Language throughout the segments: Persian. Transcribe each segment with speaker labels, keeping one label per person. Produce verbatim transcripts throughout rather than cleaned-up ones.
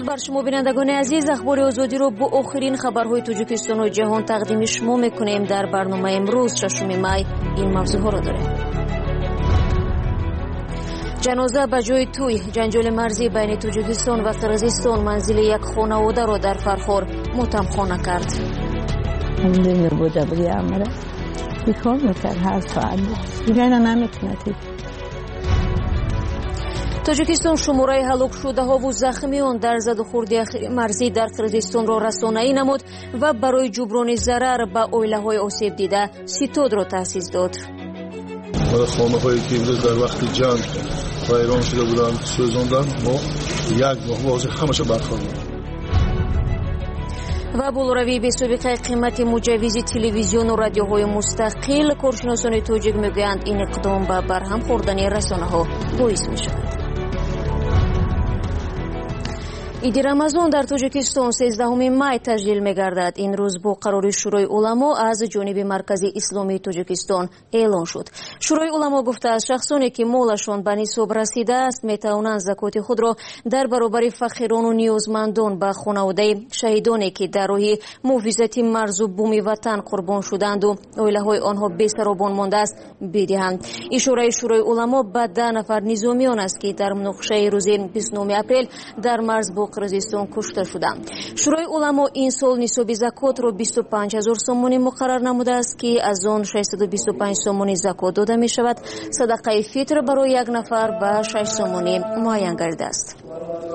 Speaker 1: درود بر شما بینندگان عزیز. اخبار آزادی رو با آخرین خبرهای تاجیکستان و جهان تقدیم شما میکنیم. در برنامه امروز ششم می این موضوعها را داریم. جنازه به جای توی، جنجال مرزی بین تاجیکستان و قرقیزستان منزل یک خانواده را در فرخار متهمخانه کرد.
Speaker 2: همین بوده بودی امره بیکار میکرد هر ساعت دیگه اینا نمیتونه.
Speaker 1: تاجیکستان شماره هلاک شده ها و زخمیان در زد و خورد اخیر مرزی در قرقیزستان را رسانه‌ای نمود و برای جبران ضرر به عائله های آسیب دیده ستاد را تأسیس داد.
Speaker 3: خانه هایی که در وقت جنگ ویران شده بودند سوزاندن، ما یک ماه واضح همش برخواردیم.
Speaker 1: و بالروی به سابقه قیمت مجوز تلویزیون و رادیوهای مستقل، کارشناسان تاجیک میگویند این اقدام به برهم خوردن رسانه ها باعث می شود. عید رمضان در تاجیکستان سیزدهم می تجلیل می‌گردد. این روز با قرار شورای علما از جانب مرکز اسلامی تاجیکستان اعلان شد. شورای علما گفته است شخصانی که مالشان به نصاب رسیده است میتوانند زکات خود را در برابر فقیران و نیازمندان به خانواده شهیدانی که در راه محافظت مرز و بوم وطن قربان شدند و عائله‌های آنها بی‌سرابان مانده است بدهند. اشاره شورای علما به ده نفر نظامیان است که در مناقشه روز بیست و نه اپریل در مرز با قرقیزستان کشته شدند. شورای علما این سال نصاب زکات را بیست و پنج هزار سومانی مقرر نموده است که از آن ششصد و بیست و پنج سومانی زکات داده می شود. صدقه فطر برای یک نفر به شش سومانی معین گردیده است.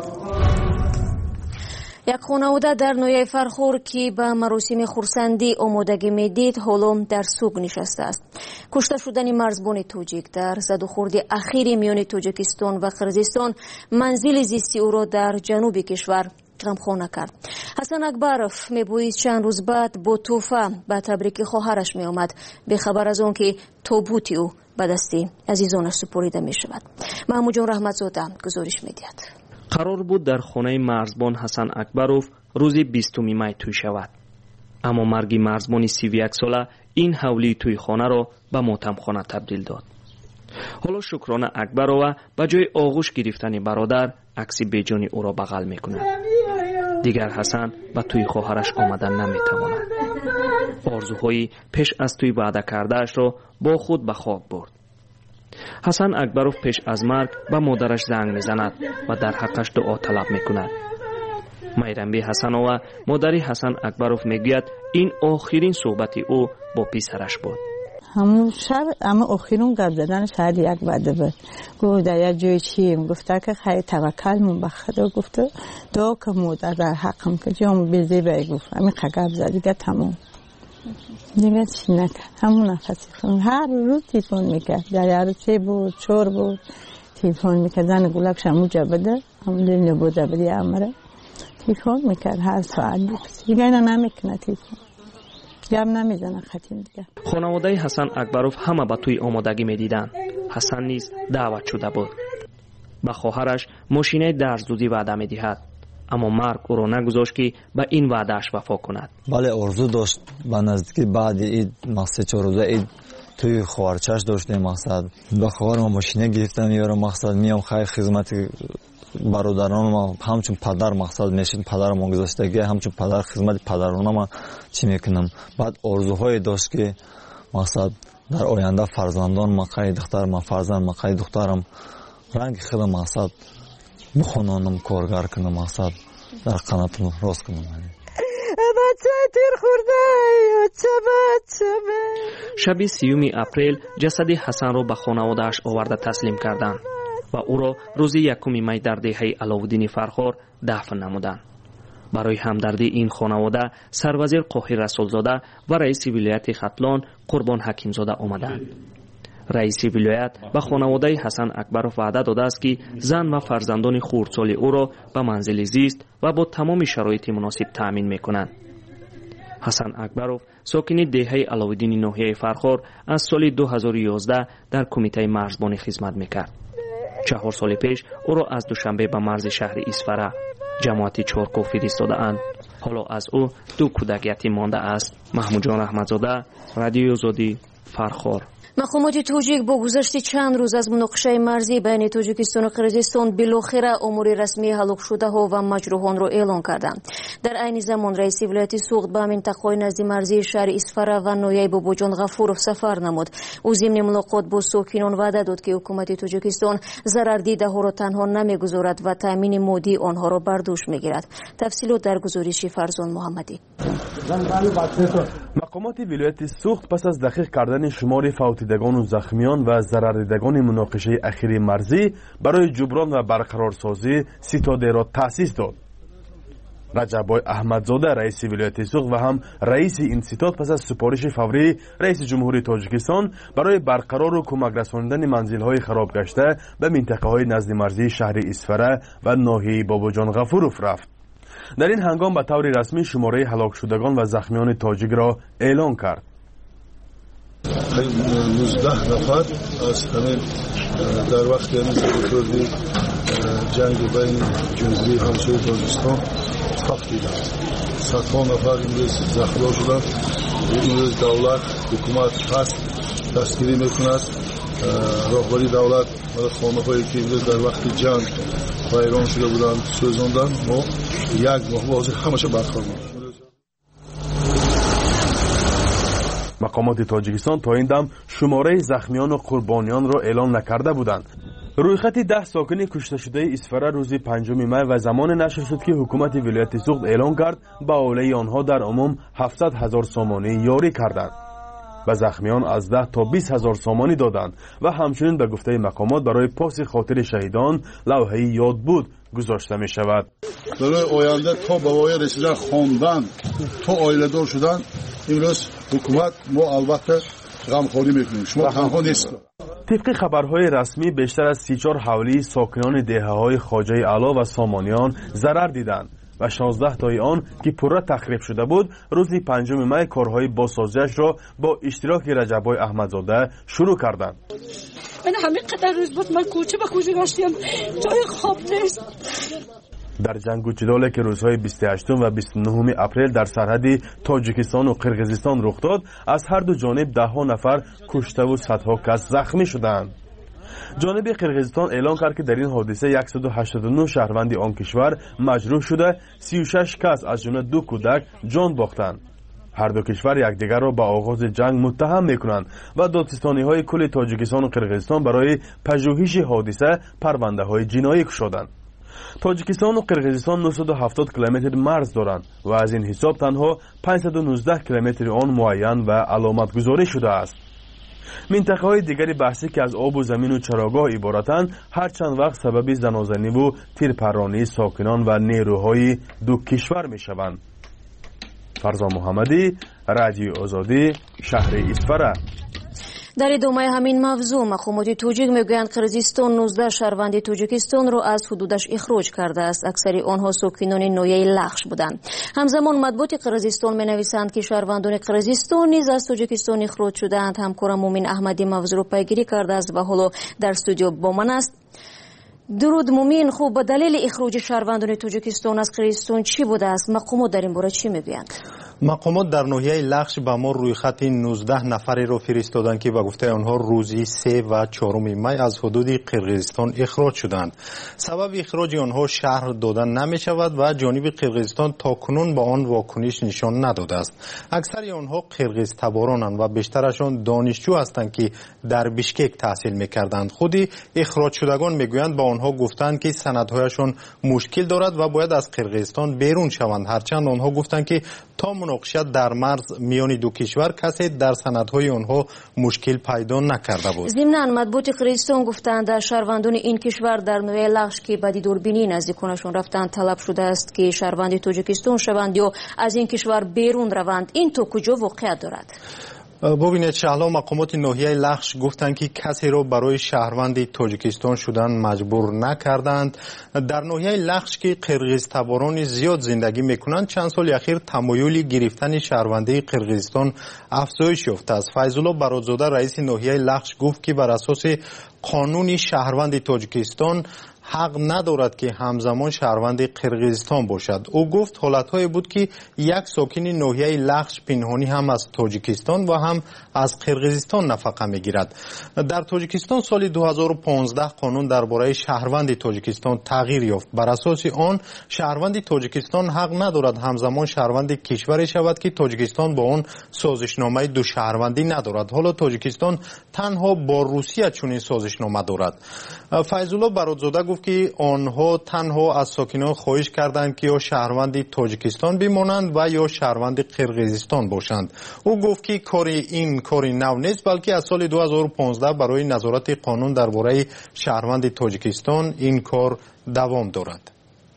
Speaker 1: یک خانواده در ناحیه فرخار که به مراسم خرسندی آمادگی میدید حالا در سوگ نشسته است. کشته شدن مرزبان تاجیک در زد و خورد اخیر میان تاجیکستان و قرقیزستان منزل زیستی او را در جنوب کشور غمخواره کرد. حسن اکبروف میگوید چند روز بعد با توفه به تبریک خواهرش می آمد به خبر از آن که تابوت او به دست عزیزانش سپرده می شود. محمود جان رحمتزاده گزارش میدهد.
Speaker 4: قرار بود در خانه مرزبان حسن اکبروف روز بیستم می توی شود. اما مرگ مرزبان سی و یک ساله این حولی توی خانه را به ماتمخانه تبدیل داد. حالا شکرانه اکبرova به جای آغوش گرفتن برادر عکس بیجانی او را بغل می کند. دیگر حسن به توی خواهرش آمدن نمی تواند. آرزوهایی پیش از توی وعده کردهش را با خود به خواب برد. حسن اکبروف پیش از مرگ به مادرش زنگ میزند و در حقش دعا طلب میکند. میرنبی حسنova مادری حسن اکبروف میگوید این آخرین صحبت او با پسرش بود.
Speaker 2: همون شب اما آخرین گپ زدنش هر یک وعده بود. گفت در یک جای چیم گفته که خیلی توکلمون به خدا گفته دعا که مادر در حقم که جام بیزی بای گفت همین گپ زد دیگه تمام. دیگه چی نکرد همون نفسی خون هر روز تیفون میکرد در عروسی بود چور بود تیفون میکرد زن گلاب شموجه بده همون دیل نبوده بدی امره تیفون میکرد هر ساعت بود دیگه اینا نمیکنه تیفون گم نمیزنه ختیم دیگه.
Speaker 4: خانواده حسن اکبروف همه به توی آمادگی میدیدند. حسن نیز دعوت شده بود. به خواهرش ماشینه درزدودی وعده میدهد. اما مرگ او را نگذاشت که به این وعدهش وفا کند.
Speaker 5: بله آرزو داشت به نزدیکی بعد عید مقصد چهار روزه عید توی خواهرچش داشتیم مقصد به خواهر ما ماشینه گرفتم یارو مقصد میام خیر خدمت برادران ما همچون پدر مقصد میشین پدر ما گذاشتگی همچون پدر خدمت پدران ما چی میکنم. بعد آرزوهای داشت که مقصد در آینده فرزندان مقای دختر ما فرزند مقای دخترم رنگ خودم مقصد بخونانم کارگر کنم مقصد در قناتم راست کنم.
Speaker 2: بچه تیر خورده بچه بچه.
Speaker 4: شب سیوم اپریل جسد حسن را به خانواده‌اش آورده تسلیم کردند و او را روز یکم می در دهه علاءالدین فرخار دفن نمودند. برای همدردی این خانواده سروزیر قاهر رسولزاده و رئیس ولایت ختلان قربان حکیمزاده آمدند. رئیس ولایت به خانواده حسن اکبروف وعده داده است که زن و فرزندان خردسال او را به منزل زیست و با تمام شرایط مناسب تأمین می‌کنند. حسن اکبروف ساکن دهه علاءالدین ناحیه فرخار از سال دو هزار و یازده در کمیته مرزبانی خدمت می‌کرد. چهار سال پیش او را از دوشنبه به مرز شهر اسفره جماعت چارکو فرستاده‌اند. حالا از او دو کودک یتیم مانده است. محمود جان رحمتزاده، رادیو آزادی، فرخور.
Speaker 1: مقامات توجیک با گذشت چند روز از مناقشه مرزی بین تاجیکستان و قرقیزستان بالاخره امور رسمی هلاک شده ها و مجروحان را اعلام کردند. در عین زمان رئیس ولایت سوخت به منطقه نزد مرزی شهر اسفره و ناحیه باباجان غفورов سفر نمود. او ضمن ملاقات با ساکنان وعده داد که حکومت تاجیکستان ضرر دیده ها را تنها نمیگذارد و تامین مادی آنها را بر دوش میگیرد. تفصیلات در گزارش فرزان محمدی.
Speaker 6: مقامات ولایت سوخت پس از دقیق کردن شمار فوتیدگان و زخمیان و ضرر دیدگان مناقشه اخیری مرزی برای جبران و برقرارسازی ستاده را تأسیس داد. رجبای احمدزاده رئیس ولایت سوخت و هم رئیس این ستاد پس از سپارش فوری رئیس جمهوری تاجیکستان برای برقرار و کمک رساندن منزل‌های خراب گشته به منطقه‌های نزد مرزی شهر اسفره و ناحیه باباجان غفورов رفت. در این هنگام به طور رسمی شماره هلاک شدگان و زخمیان تاجیک را اعلام کرد.
Speaker 3: نوزده نفر از همین در وقت یعنی جنگ بین جمهوری همسایه تاجیکستان تخت دیدند. صدها نفر امروز زخمی شدند. امروز دولت حکومت هست دستگیری میکند. راهبری دولت خانه هایی که امروز در وقت جنگ ویران شده بودند سوزاندن. ما یک ماه واضح همشه برخوردیم.
Speaker 6: مقامات تاجیکستان تا این دم شماره زخمیان و قربانیان را اعلام نکرده بودند. رویخط ده ساکن کشته شده اسفره روز پنجم می و زمان نشر شد که حکومت ولایت سوخت اعلام کرد به اولیه آنها در عموم هفتصد هزار سامانی یاری کردند. و زخمیان از ده تا بیست هزار سامانی دادند و همچنین به گفته مقامات برای پاس خاطر شهیدان لوحه یاد بود گذاشته می شود.
Speaker 3: برای آینده تا به وای رسیدن خواندن تا آیله دار شدن امروز حکومت ما البته غمخواری میکنیم. شما تنها نیست.
Speaker 6: طبق خبرهای رسمی بیشتر از سی و چهار حولی ساکنان دهه‌های خواجه علا و سامانیان ضرر دیدند و شانزده تای آن که پره تخریب شده بود روز پنجم می کارهای بازسازیش را با اشتراک رجبای احمدزاده شروع کردند.
Speaker 7: من همین قدر روز بود من کوچه به کوچه گشتیم جای خواب نیست.
Speaker 6: در جنگ و جدالی که روزهای بیست و هشتم و بیست و نهم اپریل در سرحد تاجیکستان و قرقیزستان رخ داد از هر دو جانب ده ها نفر کشته و صدها کس زخمی شدند. جانب قرقیزستان اعلام کرد که در این حادثه صد و هشتاد و نه شهروند آن کشور مجروح شده، سی و شش کس از جمله دو کودک جان باختند. هر دو کشور یکدیگر را به آغاز جنگ متهم میکنند و دادستانی‌های کل تاجیکستان و قرقیزستان برای پژوهش حادثه پرونده های جنایی گشودند. تاجیکستان و قرقیزستان نهصد و هفتاد کیلومتر مرز دارند و از این حساب تنها پانصد و نوزده کیلومتر آن معین و علامت گذاری شده است. منطقه های دیگری بحثی که از آب و زمین و چراگاه عبارتند هر چند وقت سبب زنازنی و تیرپرانی ساکنان و نیروهای دو کشور می شوند. فرزان محمدی، رادیو آزادی، شهر اسفره.
Speaker 1: در ادامه همین موضوع مقامات توجیک میگویند قرقیزستان نوزده شهروند تاجیکستان را از حدودش اخراج کرده است. اکثر آنها ساکنان ناحیه لخش بودند. همزمان مطبوعات قرقیزستان مینویسند که شهروندان قرقیزستان نیز از تاجیکستان اخراج شدند. همکارم مومن احمدی موضوع را پیگیری کرده است و حالا در استودیو با من است. درود مومن، خوب به دلیل اخراج شهروندان تاجیکستان از قرقیزستان چی بوده است؟ مقامات در این باره چی میگویند؟
Speaker 8: مقامات در ناحیه لخش به ما روی خط نوزده نفری را فرستادند که به گفته آنها روزی سه و چهارم می از حدود قرقیزستان اخراج شدند. سبب اخراج آنها شرح دادن نمی شود و جانب قرقیزستان تا کنون با آن واکنش نشان نداده است. اکثر آنها قرقیز تبارانند و بیشترشان دانشجو هستند که در بیشکک تحصیل میکردند. خودی اخراج شدگان میگویند با آنها گفتند که سندهایشان مشکل دارد و باید از قرقیزستان بیرون شوند. هرچند آنها گفتند که تا مناقشه در مرز میان دو کشور کسی در سندهای آنها مشکل پیدا نکرده بود.
Speaker 1: ضمناً مطبوعات قرقیزستان گفتند شهروندان این کشور در ناحیه لخش که به دوربینی نزدیکانشان رفتند طلب شده است که شهروند تاجیکستان شوند یا از این کشور بیرون روند. این تو کجا واقعیت دارد؟
Speaker 8: ببینید شهلا مقامات ناحیه لخش گفتند که کسی را برای شهروند تاجیکستان شدن مجبور نکردند. در ناحیه لخش که قرقیز تباران زیاد زندگی میکنند چند سال اخیر تمایل گرفتن شهروندی قرقیزستان افزایش یافته است. فیض‌الله برادزاده رئیس ناحیه لخش گفت که بر اساس قانون شهروند تاجیکستان حق ندارد که همزمان شهروند قرقیزستان باشد. او گفت حالت‌هایی بود که یک ساکن ناحیه لخش پنهانی هم از تاجیکستان و هم از قرقیزستان نفقه می‌گیرد. در تاجیکستان سال دو هزار و پانزده قانون درباره شهروند تاجیکستان تغییر یافت. بر اساس آن شهروند تاجیکستان حق ندارد همزمان شهروند کشوری شود که تاجیکستان با آن سازشنامه دو شهروندی ندارد. حالا تاجیکستان تنها با روسیه چنین سازشنامه دارد. فیض‌الله برادزاده گفت که آنها تنها از ساکنان خواهش کردند که یا شهروند تاجیکستان بمانند و یا شهروند قرقیزستان باشند. او گفت که کار این کاری نو نیست، بلکه از سال دو هزار و پانزده برای نظارت قانون درباره شهروند تاجیکستان این کار دوام دارد.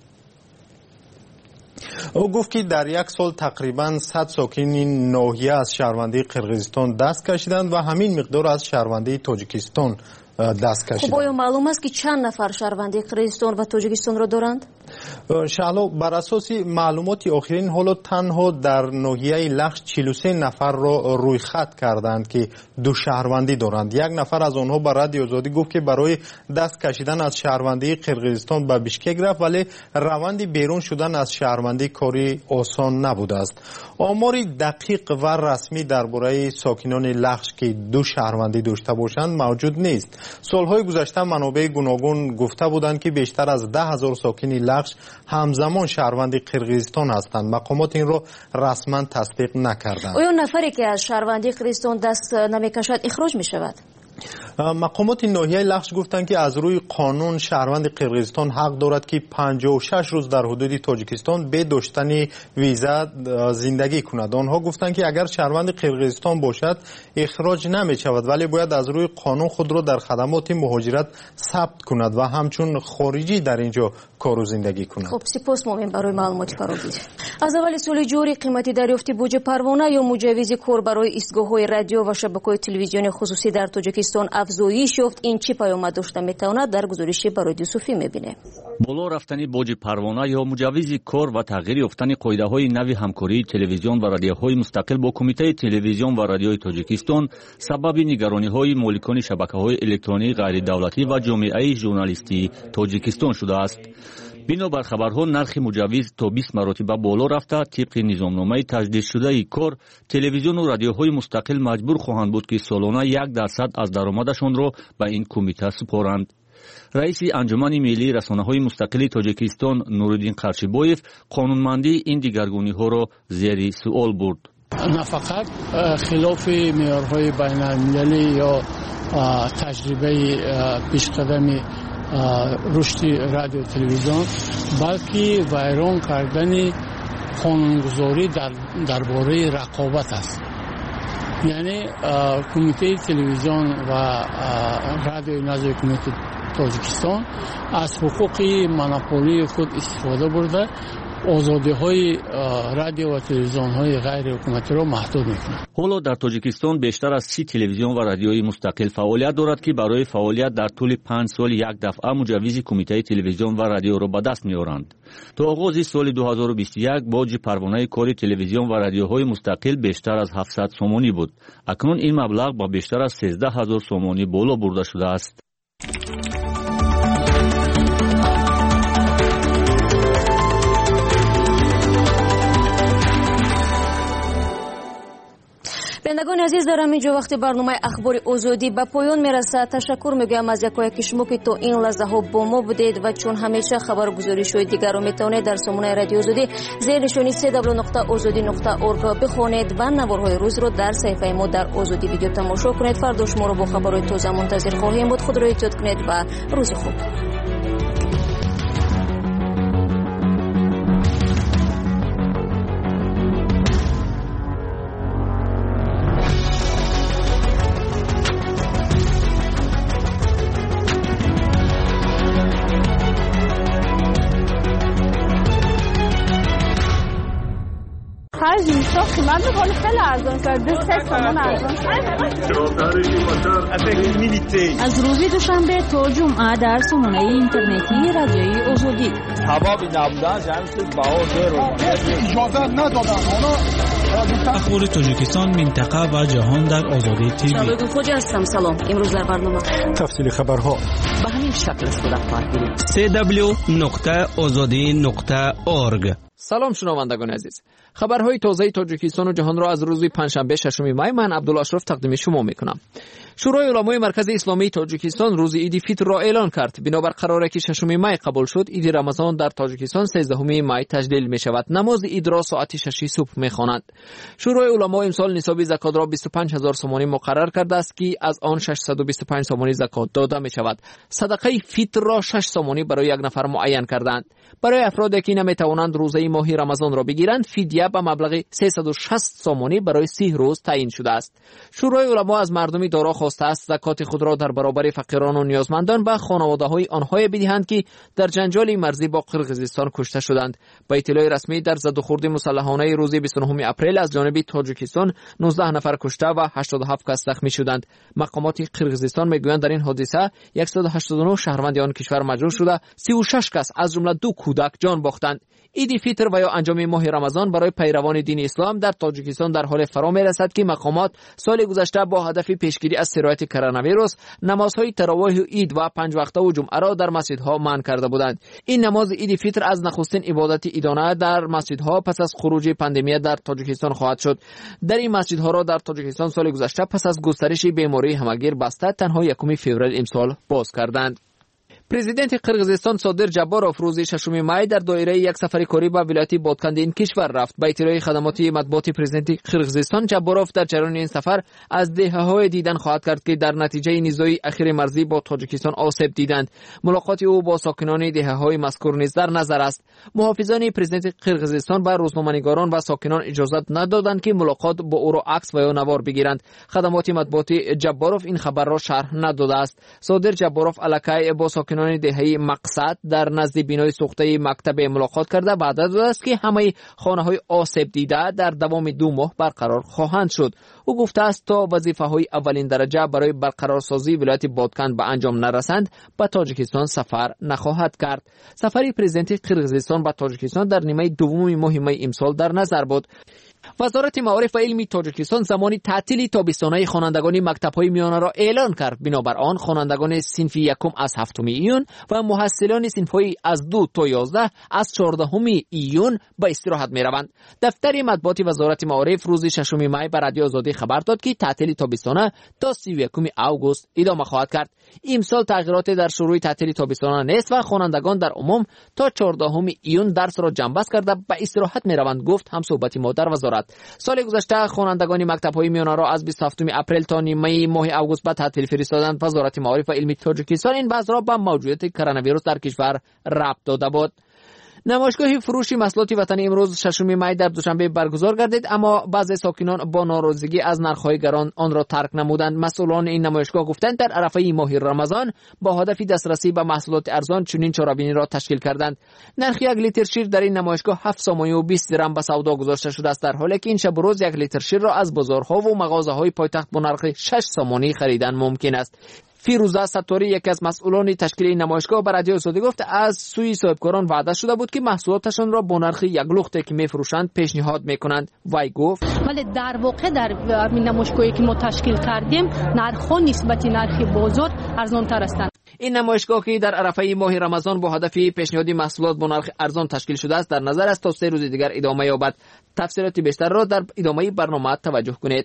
Speaker 8: او گفت که در یک سال تقریباً صد ساکن ناحیه از شهروندی قرقیزستان دست کشیدند و همین مقدار از شهروندی تاجیکستان دست کشیدند.
Speaker 1: خب آیا معلوم است که چند نفر شهروندی قرقیزستان و تاجیکستان را دارند؟
Speaker 8: شهلا بر اساس معلومات آخرین حالا تنها در ناحیه لخش چهل و سه نفر را روی خط کردند که دو شهروندی دارند. یک نفر از آنها به رادیو آزادی گفت که برای دست کشیدن از شهروندی قرقیزستان به بیشکک رفت، ولی روند بیرون شدن از شهروندی کاری آسان نبوده است. آمار دقیق و رسمی درباره ساکنان لخش که دو شهروندی داشته باشند موجود نیست. سالهای گذشته منابع گوناگون گفته بودند که بیشتر از ده هزار ساکن لخش همزمان شهروند قرقیزستان هستند. مقامات این را رسما تصدیق نکردند.
Speaker 1: آیا نفری که از شهروندی قرقیزستان دست نمیکشد اخراج می شود؟
Speaker 8: مقامات ناحیه لخش گفتند که از روی قانون شهروند قرقیزستان حق دارد که پنجاه و شش روز در حدود تاجیکستان به داشتن ویزا زندگی کند. آنها گفتند که اگر شهروند قرقیزستان باشد اخراج نمی شود، ولی باید از روی قانون خود را در خدمات مهاجرت ثبت کند و همچون خارجی در اینجا کار و زندگی کند.
Speaker 1: خب سپاس مومن برای معلومات فراگیر. از اول سال جاری قیمت دریافت بودجه پروانه یا مجوز کار برای ایستگاه‌های رادیو و شبکه‌های تلویزیونی خصوصی در تاجیکستان افزایش یافت. این چی پیامد داشته میتواند در گزارش برای یوسفی میبینه.
Speaker 9: بالا رفتن بودجه پروانه یا مجوز کار و تغییر یافتن قاعده‌های نوی همکاری تلویزیون و رادیوهای مستقل با کمیته تلویزیون و رادیوی تاجیکستان سبب نگرانی‌های مالکان شبکه‌های الکترونیک غیر دولتی و جامعه ژورنالیستی تاجیکستان شده است. بنابر خبرها نرخ مجوز تا بیست مراتب بالا رفته. طبق نظامنامه تجدید شده کار تلویزیون و رادیوهای مستقل مجبور خواهند بود که سالانه یک درصد از درآمدشان را به این کمیته سپارند. رئیس انجمن ملی رسانه‌های مستقل تاجیکستان نورالدین قرچیبویف قانونمندی این دیگرگونی‌ها را زیر سوال برد.
Speaker 10: نه فقط خلاف معیارهای بین‌المللی یا تجربه پیشقدمی رشد رادیو تلویزیون، بلکه ویران کردن قانونگذاری در درباره رقابت است. یعنی کمیته تلویزیون و رادیو نزد کمیته تاجیکستان از حقوق مونوپولی خود استفاده برده آزادی‌های رادیو و تلویزیون‌های غیر حکومتی را محدود می‌کند.
Speaker 9: حالا در تاجیکستان بیشتر از سی تلویزیون و رادیوی مستقل فعالیت دارد که برای فعالیت در طول پنج سال یک دفعه مجوز کمیته تلویزیون و رادیو را به دست می‌آورند. تا آغاز سال دو هزار و بیست و یک باج پروانه کار تلویزیون و رادیوهای مستقل بیشتر از هفتصد سومانی بود. اکنون این مبلغ با بیشتر از سیزده هزار سومانی بالا برده شده است.
Speaker 1: بینندگان عزیز، در همینجا وقتی برنامه اخبار آزادی به پایان میرسد. تشکر میگویم از یکایک شما که تا این لحظه ها با ما بودید و چون همیشه خبرگزاری های دیگر را میتونید در سامانه رادیو آزادی زیر نشانی سه دبلیو نقطه آزادی نقطه اورگ بخوانید و نوارهای روز را در صفحه ما در آزادی ویدیو تماشا کنید. فردا شما را با خبرهای تازه منتظر خواهیم بود. خود را احتیاط کنید و روز خوب.
Speaker 11: قیمت میکنه خیلی ارزان کرد. دو سه تومن ارزان
Speaker 12: از روز دوشنبه تا جمعه در سامانه اینترنتی رادیوی آزادی
Speaker 13: هوا بی نبودن جمعیت بها زیر
Speaker 14: اجازه ندادن. اونا
Speaker 13: اخبار تاجیکستان، منطقه و جهان در آزادی تیوی.
Speaker 1: شبکه خوجا هستم. سلام. امروز در برنامه
Speaker 8: تفصیل خبرها
Speaker 14: به همین شکل است. در خواهد
Speaker 15: سی دبلیو نقطه آزادی نقطه اورگ.
Speaker 16: سلام شنوندگان عزیز. خبرهای تازه تاجیکستان و جهان را از روز پنجشنبه ششم می من عبدالاشرف تقدیم شما میکنم. شورای علمای مرکز اسلامی تاجیکستان روز عید فیتر را اعلان کرد. بنابر قراری که ششم می قبول شد، عید رمضان در تاجیکستان سیزدهم می تجلیل می شود. نماز عید را ساعت شش صبح می خوانند. شورای علما امسال نصاب زکات را بیست و پنج هزار سومانی مقرر کرده است که از آن ششصد و بیست و پنج سومانی زکات داده می شود. صدقه فیتر را شش سومانی برای یک نفر معین کردند. برای افرادی که نمی توانند روزه ماه رمضان را بگیرند، فدیه به مبلغ سیصد و شصت سومانی برای سی روز تعیین شده است. شورای علما از مردمی دارا خواسته است زکات خود را در برابر فقیران و نیازمندان به خانواده‌های آنها بدهند که در جنجال مرزی با قرقیزستان کشته شدند. با اطلاع رسمی در زد و خورد مسلحانه روز بیست و نهم اپریل از جانب تاجیکستان نوزده نفر کشته و هشتاد و هفت کس زخمی شدند. مقامات قرقیزستان میگویند در این حادثه صد و هشتاد و نه شهروند آن کشور مجروح شده، سی و شش کس از جمله دو کودک جان باختند. عید فیتر و یا انجام ماه رمضان برای پیروان دین اسلام در تاجیکستان در حال فرا میرسد که مقامات سال گذشته با هدف پیشگیری از سرایت کرونا ویروس نمازهای تراویح و عید و پنج وقته و جمعه را در مسجدها منع کرده بودند. این نماز عید فیتر از نخستین عبادت عیدانه در مسجدها پس از خروج پاندمی در تاجیکستان خواهد شد. در این مسجدها را در تاجیکستان سال گذشته پس از گسترش بیماری همگیر بسته تنها یکم فوریه امسال باز کردند. پرزیدنت قرقیزستان صادر جباروف روز ششم می در دایره یک سفر کاری به ولایت بادکند این کشور رفت. با اطلاع خدمات مطبوعات پرزیدنت قرقیزستان، جباروف در جریان این سفر از دهه‌های دیدن خواهد کرد که در نتیجه نزاع اخیر مرزی با تاجیکستان آسیب دیدند. ملاقات او با ساکنان دهه‌های مذکور نیز در نظر است. محافظان پرزیدنت قرقیزستان به روزنامه‌نگاران و ساکنان اجازه ندادند که ملاقات با او را عکس و یا نوار بگیرند. خدمات مطبوعات جباروف این خبر را شرح نداده است. صادر جباروف علاقه با ساکنان دهه مقصد در نزد بینای سوخته مکتب ملاقات کرده. بعد از است که همه خانه‌های آسیب دیده در دوام دو ماه برقرار خواهند شد. او گفته است تا وظیفه‌های اولین درجه برای برقرارسازی ولایت بادکند به انجام نرسند به تاجیکستان سفر نخواهد کرد. سفر پرزیدنت قرقیزستان به تاجیکستان در نیمه دوم ماه می امسال در نظر بود. وزارت معارف و علم تاجیکستان زمانی تعطیل تابستانه خوانندگان مکتب‌های میانه را اعلان کرد. بنابر آن خوانندگان صنف یکم از هفتم ایون و محصلان صنف‌های از دو تا یازده از چهاردهم ایون به استراحت می‌روند. دفتر مطبوعات وزارت معارف روز ششم می به رادیو آزادی خبر داد که تعطیل تابستانه تا سی و یکم آگوست ادامه خواهد کرد. امسال تغییرات در شروع تعطیل تابستانه نیست و خوانندگان در عموم تا چهاردهم ایون درس را جنببست کرده به استراحت می‌روند، گفت همصحبت ما در وزارت. سال گذشته خوانندگان مکتب‌های میانه را از بیست و هفتم اپریل تا نیمه ماه آگوست به تعطیل فرستادند. وزارت معارف و علم تاجیکستان این وضع را به موجودیت کرونا ویروس در کشور ربط داده بود. نمایشگاه فروش محصولات وطنی امروز ششم می در دوشنبه برگزار گردید، اما بعضی ساکنان با ناراضگی از نرخ‌های گران آن را ترک نمودند. مسئولان این نمایشگاه گفتند در عرفه ماه رمضان با هدف دسترسی به محصولات ارزان چنین چاره‌بینی را تشکیل کردند. نرخ یک لیتر شیر در این نمایشگاه هفت سومانی و بیست درم به سودا گذاشته شده است، در حالی که این شب و روز یک لیتر شیر را از بازارها و مغازه‌های پایتخت با نرخ شش سومانی خریدن ممکن است. فیروزه ستاری یکی از مسئولان تشکیل این نمایشگاه به رادیو آزادی گفت از سوی صاحبکاران وعده شده بود که محصولاتشان را با نرخ یک لختی که میفروشند پیشنهاد میکنند. وی گفت
Speaker 17: ولی در واقع در این نمایشگاهی که ما تشکیل کردیم نرخ نسبت نرخ بازار ارزان تر هستند.
Speaker 16: این نمایشگاه که در عرفه ماه رمضان با هدف پیشنهاد محصولات با نرخ ارزان تشکیل شده است در نظر است تا سه روز دیگر ادامه یابد. تفصیلات بیشتر را در ادامه برنامه توجه کنید.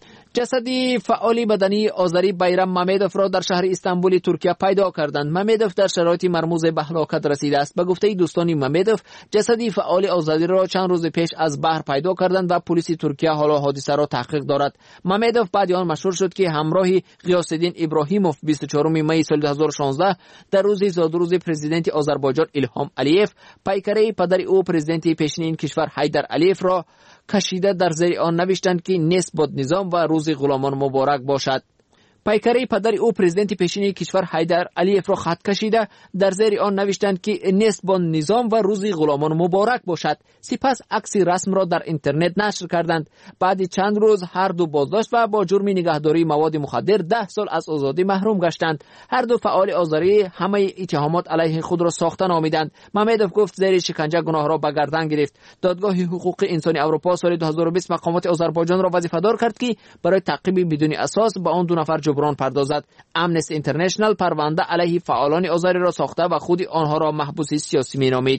Speaker 16: جسدی فعال مدنی آذری بیرم ممدوف را در شهر استانبول ترکیه پیدا کردند. ممدوف در شرایط مرموز به هلاکت رسیده است. به گفته دوستان ممدوف، جسدی فعال آذری را چند روز پیش از بحر پیدا کردند و پلیس ترکیه حالا حادثه را تحقیق دارد. ممدوف بعد آن مشهور شد که همراه غیاث‌الدین ابراهیموف بیست و چهارم می سال دو هزار و شانزده در روز زادروز پرزیدنت آذربایجان ایلهام علیف پیکره پدر او پرزیدنت پیشین این کشور حیدر علیف را کشیده در زیر آن نوشتند که نسبت نظام و روز غلامان مبارک باشد. پیکره پدر او پرزیدنت پیشینی کشور حیدر علیف را خط کشیده در زیر آن نوشتند که نیست با نظام و روز غلامان مبارک باشد. سپس عکس رسم را در اینترنت نشر کردند. بعد چند روز هر دو بازداشت و با جرم نگهداری مواد مخدر ده سال از آزادی محروم گشتند. هر دو فعال آزاری همه اتهامات علیه خود را ساخته نامیدند. ممدوف گفت زیر شکنجه گناه را به گردن گرفت. دادگاه حقوق انسانی اروپا سال دو هزار و بیست مقامات آذربایجان را وظیفه‌دار کرد که برای تعقیب بدون اساس به آن دو نفر جبران پردازد. امنستی اینترنشنال پرونده علیه فعالان آزاری را ساخته و خود آنها را محبوس سیاسی مینامید.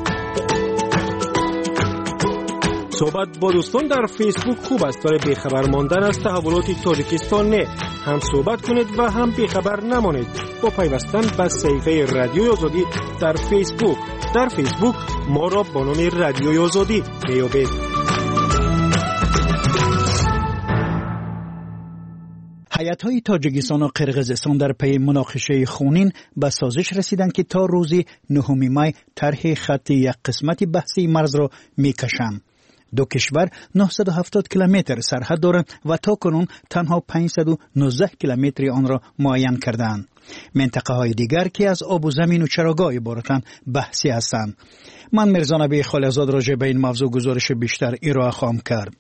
Speaker 18: صحبت با دوستان در فیسبوک خوب است، برای بیخبر ماندن از تحولات تاجیکستان نه. هم صحبت کنید و هم بیخبر نمانید با پیوستن به صفحه رادیوی آزادی در فیسبوک. در فیسبوک ما را با نام رادیوی آزادی بیابید.
Speaker 19: هیئت‌های تاجیکستان و قرقیزستان در پی مناقشه خونین به سازش رسیدند که تا روز نهم می طرح خط یک قسمت بحثی مرز را می‌کشند. دو کشور نهصد و هفتاد کیلومتر سرحد دارند و تا کنون تنها پانصد و نوزده کیلومتر آن را معین کردند. منطقه های دیگر که از آب و زمین و چراگاه عبارتند بحثی هستند. من مرزا نبی خالزاد راجع به این موضوع گزارش بیشتر ارائه خواهم کرد.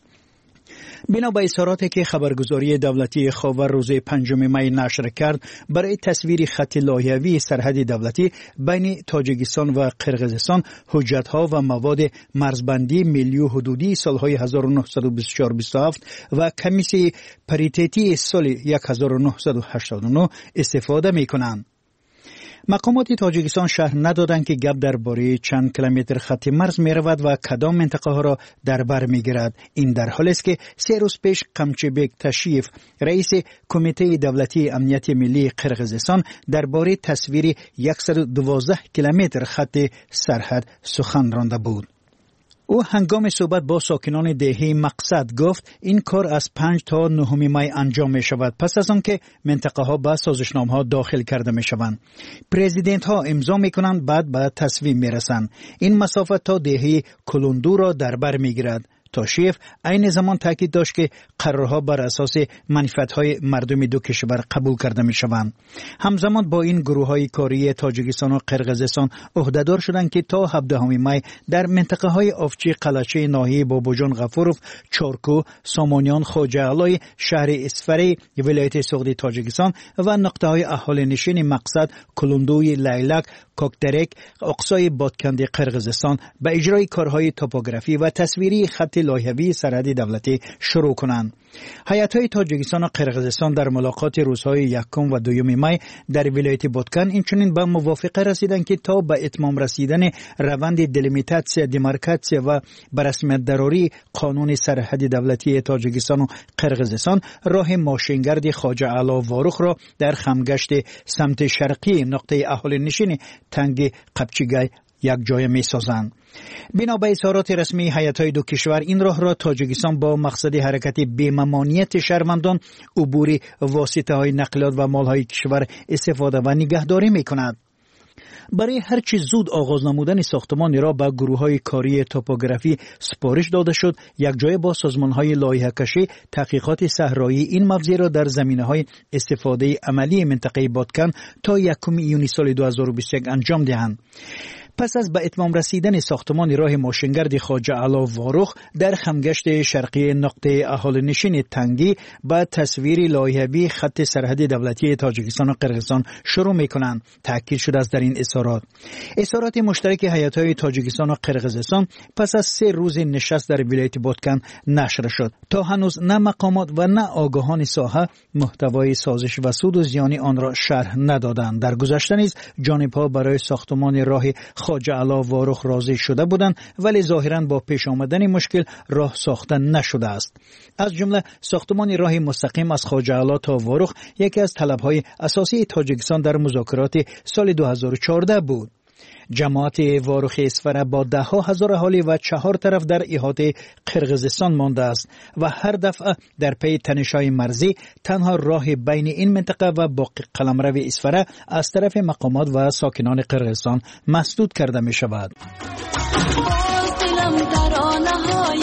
Speaker 19: بنا به اظهاراتی که خبرگزاری دولتی خاور روز پنجم می نشر کرد، برای تصویر خط لایحه‌ای سرحد دولتی بین تاجیکستان و قرقیزستان حجت‌ها و مواد مرزبندی ملی و حدودی سالهای هزار و نهصد و بیست و چهار بیست و هفت و کمیسیون پریتیتی سال هزار و نهصد و هشتاد و نه استفاده می‌کنند. مقامات تاجیکستان شرح ندادند که گپ درباره چند کیلومتر خط مرز می رود و کدام منطقه ها را در بر می گیرد. این در حالی است که سه روز پیش قمچبک تشیف رئیس کمیته دولتی امنیت ملی قرقیزستان درباره تصویر صد و دوازده کیلومتر خط سرحد سخن رانده بود. او هنگام صحبت با ساکنان دهه مقصد گفت این کار از پنج تا نهم می انجام می شود پس از آنکه منطقه ها به سازشنامه ها داخل کرده می شوند. پرزیدنت ها امضا می کنند، بعد به تصویب می رسند. این مسافت تا دهه کلوندو را در بر می گیرد. تاشیف عین زمان تاکید داشت که قرارها بر اساس منفعت‌های مردم دو کشور قبول کرده می‌شوند. همزمان با این گروه‌های کاری تاجیکستان و قرقیزستان عهده‌دار شدند که تا هفدهم می در منطقه‌های آفچی قلچه ناحیه بابوجان غفوروف، چارکو، سامانیان، خواجه علای، شهر اسفری، ولایت سغدی تاجیکستان و نقطه‌های اهالی نشین مقصد، کلوندوی، لیلک، کوکترک، اقصای بادکند قرقیزستان به اجرای کارهای توپوگرافی و تصویری خط لایحه‌ای سرحد دولتی شروع کنند. هیئت‌های تاجیکستان و قرقیزستان در ملاقات روزهای یکم و دوم می در ولایت بادکن اینچنین به موافقه رسیدند که تا به اتمام رسیدن روند دلیمیتاسیا، دیمارکاسیا و به رسمیت دراری قانون سرحد دولتی تاجیکستان و قرقیزستان راه ماشینگرد خواجه علا واروخ را در خمگشت سمت شرقی نقطه اهالی نشین تنگ قبچیگای یک جای می سازند. بنا به اظهارات رسمی هیئت‌های دو کشور این راه را تاجیکستان با مقصد حرکت بی‌ممانعیت شهروندان، عبور واسطه‌های نقلیات و مال‌های کشور استفاده و نگهداری می‌کند. برای هر چیز زود آغاز نمودن ساختمان را به گروه‌های کاری توپوگرافی سپارش داده شد. یک جای با سازمان‌های لایحه‌کشی تحقیقات صحرایی این موضوع را در زمینه‌های استفاده عملی منطقه بادکن تا یکم یونیو سال دو هزار و بیست و یک انجام دهند. پس از به اتمام رسیدن ساختمان راه ماشینگرد خواجه علا واروخ در خمگشت شرقی نقطه اهالی نشین تنگی با تصویر لایحه‌ای خط سرحد دولتی تاجیکستان و قرقیزستان شروع می‌کنند. تاکید شده است در این اظهارات. اظهارات مشترک هیئت‌های تاجیکستان و قرقیزستان پس از سه روز نشست در ولایت بادکن نشر شد. تا هنوز نه مقامات و نه آگاهان ساحه محتوای سازش و سود و زیان آن را شرح ندادند. در گذشته نیز جانب‌ها برای ساختمان راه خواجه علا واروخ راضی شده بودند، ولی ظاهراً با پیش آمدن مشکل راه ساخته نشده است. از جمله ساختمان راه مستقیم از خواجه علا تا واروخ یکی از طلب‌های اساسی تاجیکستان در مذاکرات سال دو هزار و چهارده بود. جماعت واروخ اسفره با ده ها هزار اهالی و چهار طرف در احاطه قرقیزستان مانده است و هر دفعه در پی تنش‌های مرزی تنها راه بین این منطقه و باقی قلمرو اسفره از طرف مقامات و ساکنان قرقیزستان مسدود کرده می شود.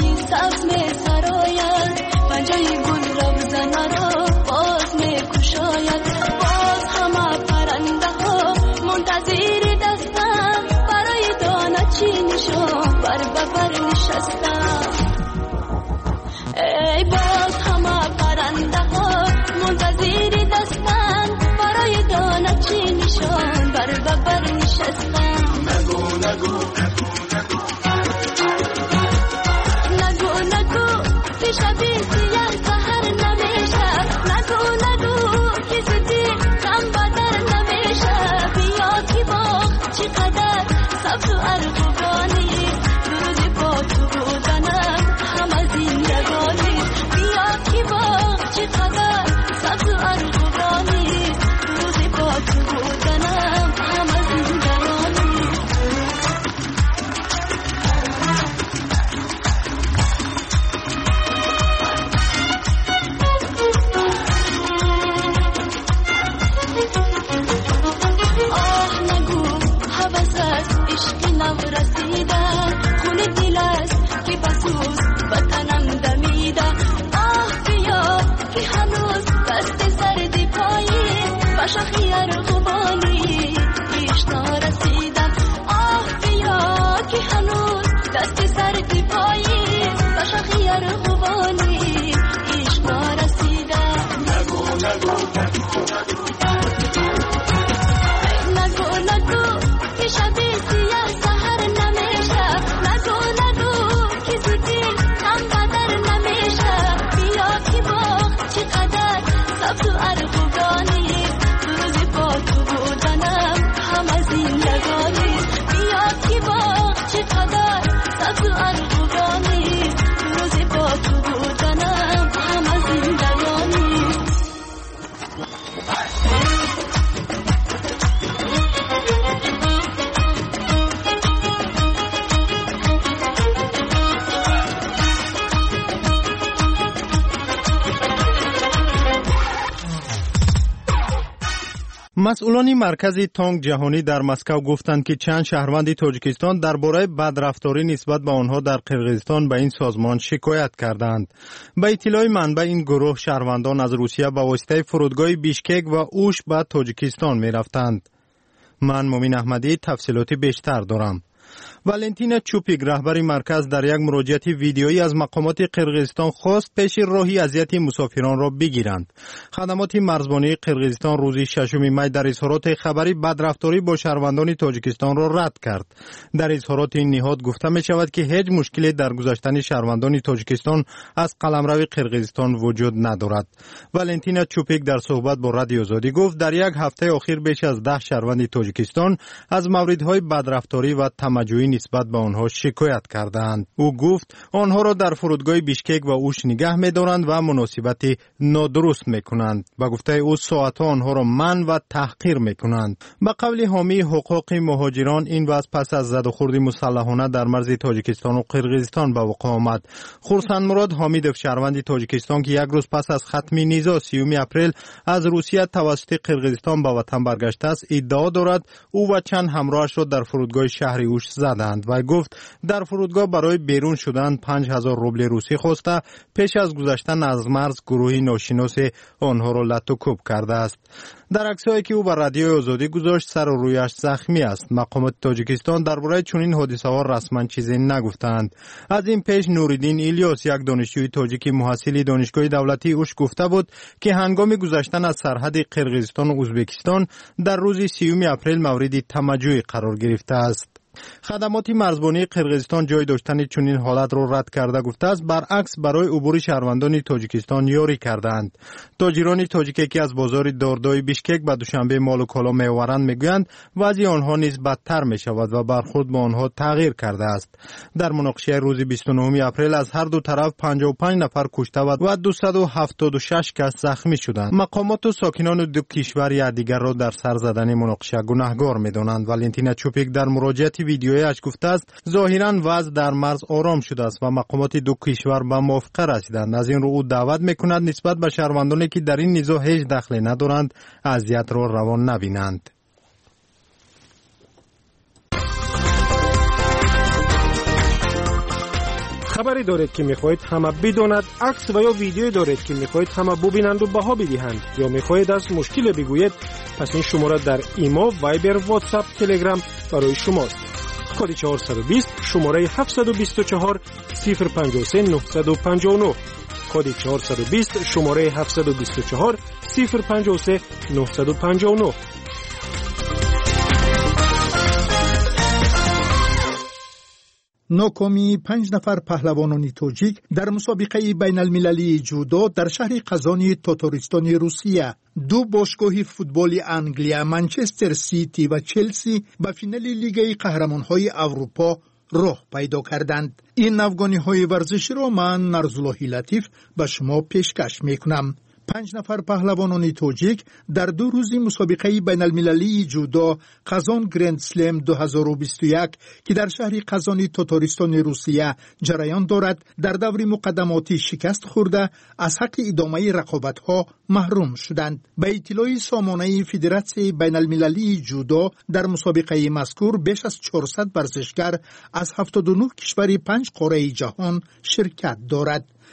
Speaker 20: باز می شاخی ارغوانی ایشنا رسیدم آه بیا که هنوز دست سردی پایی با شاخی ارغوانی ایشنا رسیدم نگو نگو نگو نگو که شب سیاه سحر نمیشه نگو نگو که زودی هم قدر نمیشه بیا که باغ چقدر سبز و ارغوانی روزی با تو بودنم همه زندگانی بیا که باغ چقدر سبز و ارغوانی روزی با تو بودنم همه زندگانی
Speaker 8: مسئولان مرکز تانک جهانی در مسکو گفتند که چند شهروند تاجیکستان درباره بدرفتاری نسبت به آنها در قرقیزستان به این سازمان شکایت کردند. به اطلاع منبع این گروه شهروندان از روسیه با واسطه فرودگاه بیشکک و اوش به تاجیکستان می رفتند. من مومین احمدی تفصیلات بیشتر دارم. والنتینا چوپیک رهبر مرکز در یک مراجعه ویدیویی از مقامات قرقیزستان خواست پیش راهی اذیت مسافران را بگیرند. خدمات مرزبانی قرقیزستان روز ششم می در اظهارات خبری بدرفتاری با شهروندان تاجیکستان را رد کرد. در اظهارات این نهاد گفته می شود که هیچ مشکلی در گذشتن شهروندان تاجیکستان از قلمرو قرقیزستان وجود ندارد. والنتینا چوپیک در صحبت با رادیو آزادی گفت در یک هفته اخیر بیش از ده شهروند تاجیکستان از موردهای بدرفتاری و تمجیدی نسبت به آنها شکایت کردند. او گفت آنها را در فرودگاه بیشکک و اوش نگه می‌دارند و مناسبت نادرست می‌کنند. با گفته او ساعت‌ها آنها را منع و تحقیر می‌کنند. به قول حامی حقوق مهاجران این وضع پس از زد و خورد مسلحانه در مرز تاجیکستان و قرقیزستان به وقوع آمد. خورسند مراد حامیدوف شهروند تاجیکستان که یک روز پس از ختم نیزا سیوم اپریل از روسیه توسط قرقیزستان به وطن برگشته است ادعا دارد او و چند همراهش را در فرودگاه شهر اوش زدند و گفت در فرودگاه برای بیرون شدن پنج هزار روبل روسی خواسته پیش از گذشتن از مرز گروهی ناشناس آنها را لط و کوب کرده است. در عکسایی که او بر رادیو آزادی گذاشت سر و رویش زخمی است. مقامات تاجیکستان درباره چنین حادثه‌ها رسما چیزی نگفتند. از این پیش نوریدین الیاس یک دانشجوی تاجیک محصل دانشگاه دولتی اوش گفته بود که هنگام گذشتن از سرحد قرقیزستان و ازبکستان در روز سیوم اپریل مورد تمجید قرار گرفته است. خدمات مرزبانی قرقیزستان جای داشتن چنین حالت را رد کرده گفته است برعکس برای عبور شهروندان تاجیکستان یاری کردند. تاجران تاجیکی که از بازار داردای بیشکک به دوشنبه مال و کالا می‌آورند میگویند وضع آنها نیز بدتر می شود و برخورد با آنها تغییر کرده است. در مناقشه روز بیست و نهم اپریل از هر دو طرف پنجاه و پنج نفر کشته و دویست و هفتاد و شش کس زخمی شدند. مقامات و ساکنان دو کشور یکدیگر را در سر زدن مناقشه گناهکار می‌دانند. والنتینا چوپیک در مراجعه ویدیویش گفته است ظاهراً وضع در مرز آرام شده است و مقامات دو کشور به موافقه رسیدند. از این رو او دعوت میکند نسبت به شهروندانی که در این نزاع هیچ دخلی ندارند اذیت را روا نبینند.
Speaker 18: خبری دارید که میخواهید همه بداند، عکس و یا ویدیویی دارید که میخواهید همه ببینند و بها بدهند یا میخواهید از مشکل بگویید، پس این شماره در ایما، وایبر، واتساپ، تلگرام برای شماست. کد چهارصد و بیست شماره هفتصد و بیست و چهار صفر پنجاه و سه نهصد و پنجاه و نه. کد چهارصد و بیست شماره هفتصد و بیست و چهار صفر پنجاه و سه نهصد و پنجاه و نه.
Speaker 19: ناکامی پنج نفر پهلوانان تاجیک در مسابقه بین المللی جودو در شهر قزانی تاتارستان روسیه. دو باشگاه فوتبال انگلیا منچستر سیتی و چلسی به فینال لیگ قهرمان‌های اروپا راه پیدا کردند. این افغانی‌های ورزشی را من نرزالله لطیف به شما پیشکش می‌کنم. پنج نفر پهلوانان تاجیک در دو روزی مسابقه بین المللی جودو قزان گرند سلم دو هزار و بیست و یک که در شهر قزانی تاتارستان روسیه جریان دارد در دور مقدماتی شکست خورده از حق ادامه رقابت‌ها محروم شدند. به اطلاع سامانه فدراسیون بین المللی جودو در مسابقه مذکور بیش از چهارصد ورزشگر از هفتاد و نه کشور پنج قاره جهان شرکت دارد.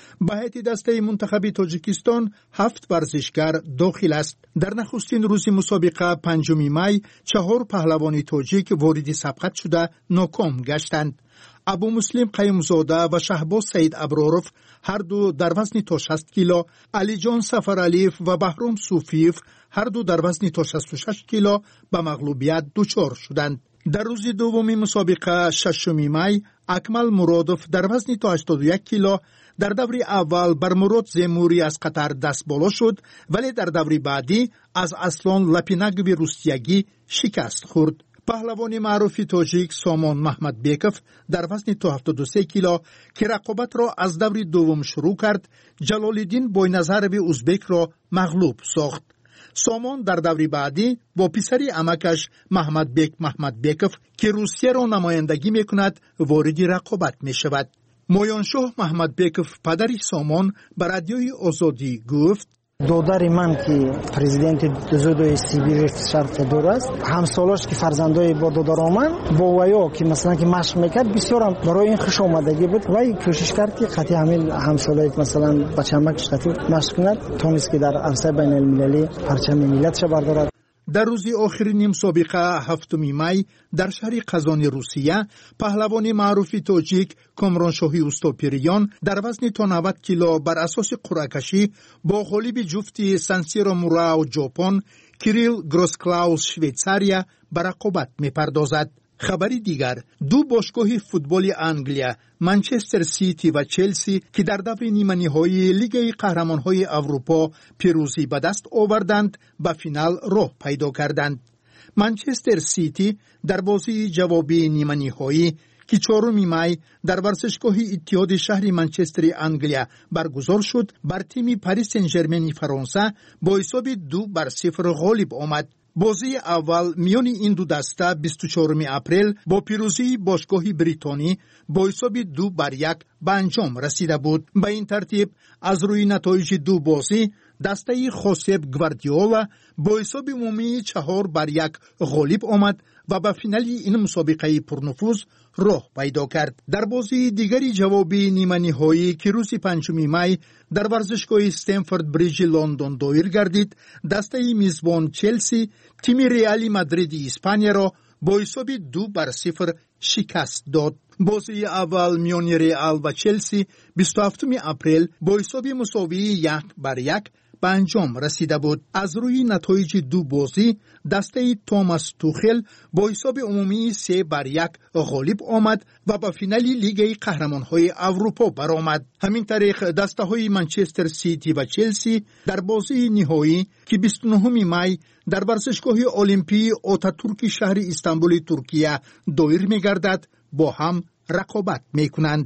Speaker 18: به هیئت دسته منتخب تاجیکستان هفت ورزشگر داخل است. در نخستین روز مسابقه پنجم می چهار پهلوان تاجیک وارد سبقت شده ناکام گشتند. ابو مسلم قیومزاده و شهباز سید ابرارف هر دو در وزن تا شصت کیلو، علی جان سفرعلیف و بهرام صوفیف هر دو در وزن تا شصت و شش کیلو به مغلوبیت دچار شدند. در روز دوم مسابقه ششم می اکمل مرادف در وزن تا هشتاد و یک کیلو در دور اول بر مراد زیموری از قطر دست بالا شد، ولی در دور بعدی از اصلان لپینگوی روستیگی شکست خورد. پهلوان معروف تاجیک سامان محمد بیکف در وزن تا هفتاد و سه کیلو که رقابت را از دور دوم شروع کرد، جلالالدین بوینظروی ازبک را مغلوب ساخت. سامان در دور بعدی با پسری عمکش محمد بیک محمد بیکف که روسیه را نمایندگی میکند وارد رقابت می شود. مویانشاه محمد بیکف پدری سامان به رادیوی آزادی گفت:
Speaker 21: دادر من که پرزیدنت زودوی سیبیر شرط دور است، همسالاش که فرزندای با دادر من با ویا که مثلا که مشق میکرد بسیار برای این خوش آمدگی بود و این کوشش کرد که خطی همین همسالای مثلا بچه‌مکش خطی مشق کند تونست که در عرصه بین المللی پرچم ملتش بردارد.
Speaker 18: در روز آخرین مسابقه هفتم می در شهر قزان روسیه پهلوان معروف تاجیک کامرانشاهی اوستاپیریان در وزن تا نود کیلو بر اساس قرعه کشی با غالب جفتی سانسیرو موراو ژاپن کریل گروسکلاوس شویتساریا به رقابت می‌پردازد. خبری دیگر، دو باشگاه فوتبال انگلیا منچستر سیتی و چلسی که در دور نیمه نهایی لیگ قهرمان‌های اروپا پیروزی به دست آوردند به فینال راه پیدا کردند. منچستر سیتی در بازی جوابی نیمه نهایی که چهارم می در ورزشگاه اتحاد شهر منچستر انگلیا برگزار شد بر تیم پاریس سن ژرمن فرانسه با حساب دو بر صفر غالب آمد. بازی اول میان این دو دسته بیست و چهارم اپریل با پیروزی باشگاه بریتانی با حساب دو بر یک به انجام رسیده بود. به این ترتیب از روی نتایج دو بازی دسته خوسپ گواردیولا با حساب عمومی چهار بر یک غالب آمد و به فینال این مسابقه پرنفوذ راه پیدا کرد. در بازی دیگری جوابی نیمه نهایی که روز پنجم می در ورزشگاه استنفورد بریج لندن دایر گردید، دسته میزبان چلسی تیم ریال مادرید اسپانیا را با حساب دو بر صفر شکست داد. بازی اول میان ریال و چلسی بیست و هفتم اپریل با حساب مساوی یک بر یک به انجام رسیده بود. از روی نتایج دو بازی دسته توماس توخل با حساب عمومی سه بر یک غالب آمد و به فینال لیگ قهرمان‌های اروپا برآمد. همین طریق دسته های منچستر سیتی و چلسی در بازی نهایی که بیست و نهم می در ورزشگاه المپی آتاتورک شهر استانبول ترکیه دایر می‌گردد با هم رقابت می‌کنند.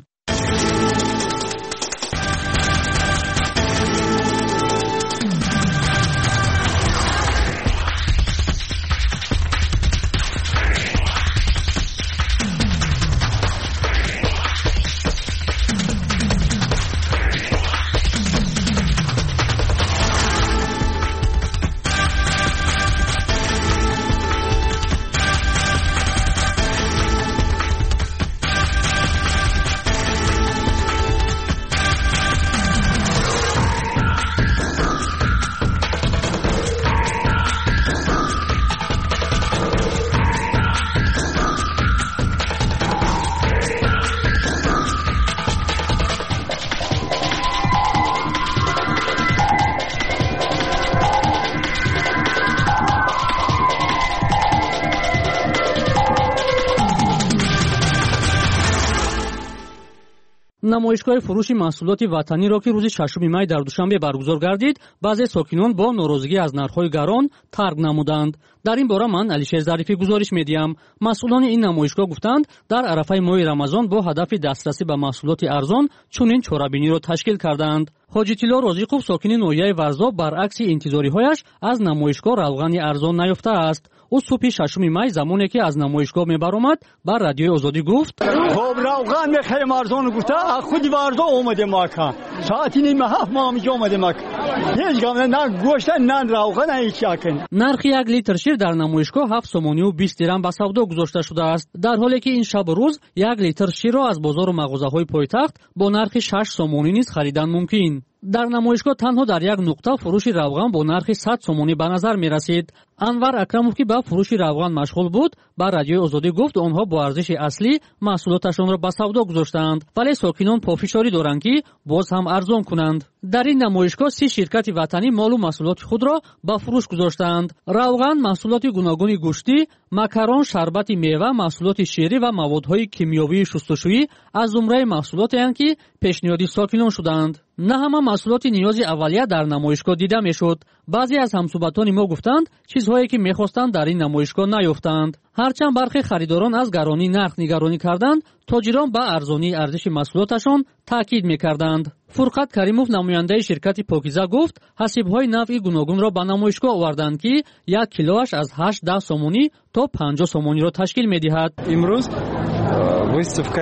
Speaker 22: намоишгоҳи фурӯши маҳсулоти ватанӣро ки рӯзи шашум май дар душанбе баргузор гардид, баъзе сокинон бо норозигӣ аз нархҳои гарон тарк намуданд. дар ин бора ман алишер зарифӣ гузориш медиҳам. масъулони ин намоишгоҳ гуфтанд, дар арафаи моҳи рамазон бо ҳадафи дастрасӣ ба маҳсулоти арзон чунин чорабиниро ташкил карданд. ҳоҷитилло розиқов сокини ноҳияи варзо баръакси интизориҳояш аз намоишгоҳ равғани арзон наёфтааст. ӯ субҳи шашуми май замоне ки аз намоишгоҳ мебаромад ба радиои озодӣ гуфт:
Speaker 2: хоб равған мехаем арзон гуфта аз худи варзо омадем ака соати нима ҳафт мо ҳамиҷо омадем ака ҳеҷ гам на гӯшта на равған на ҳеҷ якин.
Speaker 22: нархи як литр шир дар намоишгоҳ ҳафт сомонию бист дирам ба савдо гузошта шудааст, дар ҳоле ки ин шабу рӯз як литр ширро аз бозору мағозаҳои пойтахт бо нархи шаш сомонӣ низ харидан мумкин. дар намоишгоҳ танҳо дар як нуқта фурӯши равған бо нархи сад сомонӣ ба назар мерасид. анвар акрамов ки ба фурӯши равған машғул буд, ба радиои озодӣ гуфт онҳо бо арзиши аслӣ маҳсулоташонро ба савдо гузоштаанд, вале сокинон пофишорӣ доранд ки боз ҳам арзон кунанд. дар ин намоишгоҳ си ширкати ватанӣ молу маҳсулоти худро ба фурӯш гузоштаанд. равған, маҳсулоти гуногуни гӯштӣ, макарон, шарбати мева, маҳсулоти ширӣ ва маводҳои кимиёвии шустушӯӣ аз зумраи маҳсулотеанд ки пешниҳоди сокинон шуданд. на ҳама маҳсулоти ниёзи аввалия дар намоишгоҳ дида мешуд. баъзе аз ҳамсуҳбатони мо гуфтанд чизҳое ки мехостанд дар ин намоишгоҳ наёфтанд. ҳарчанд бархе харидорон аз гаронии нарх нигаронӣ карданд, тоҷирон ба арзонии арзиши маҳсулоташон таъкид мекарданд. фурқат каримов, намояндаи ширкати покиза, гуфт ҳасибҳои навъи гуногунро ба намоишгоҳ оварданд ки як килоаш аз ҳашт даҳ сомонӣ то панҷоҳ сомониро ташкил медиҳад.
Speaker 5: имрӯз выставка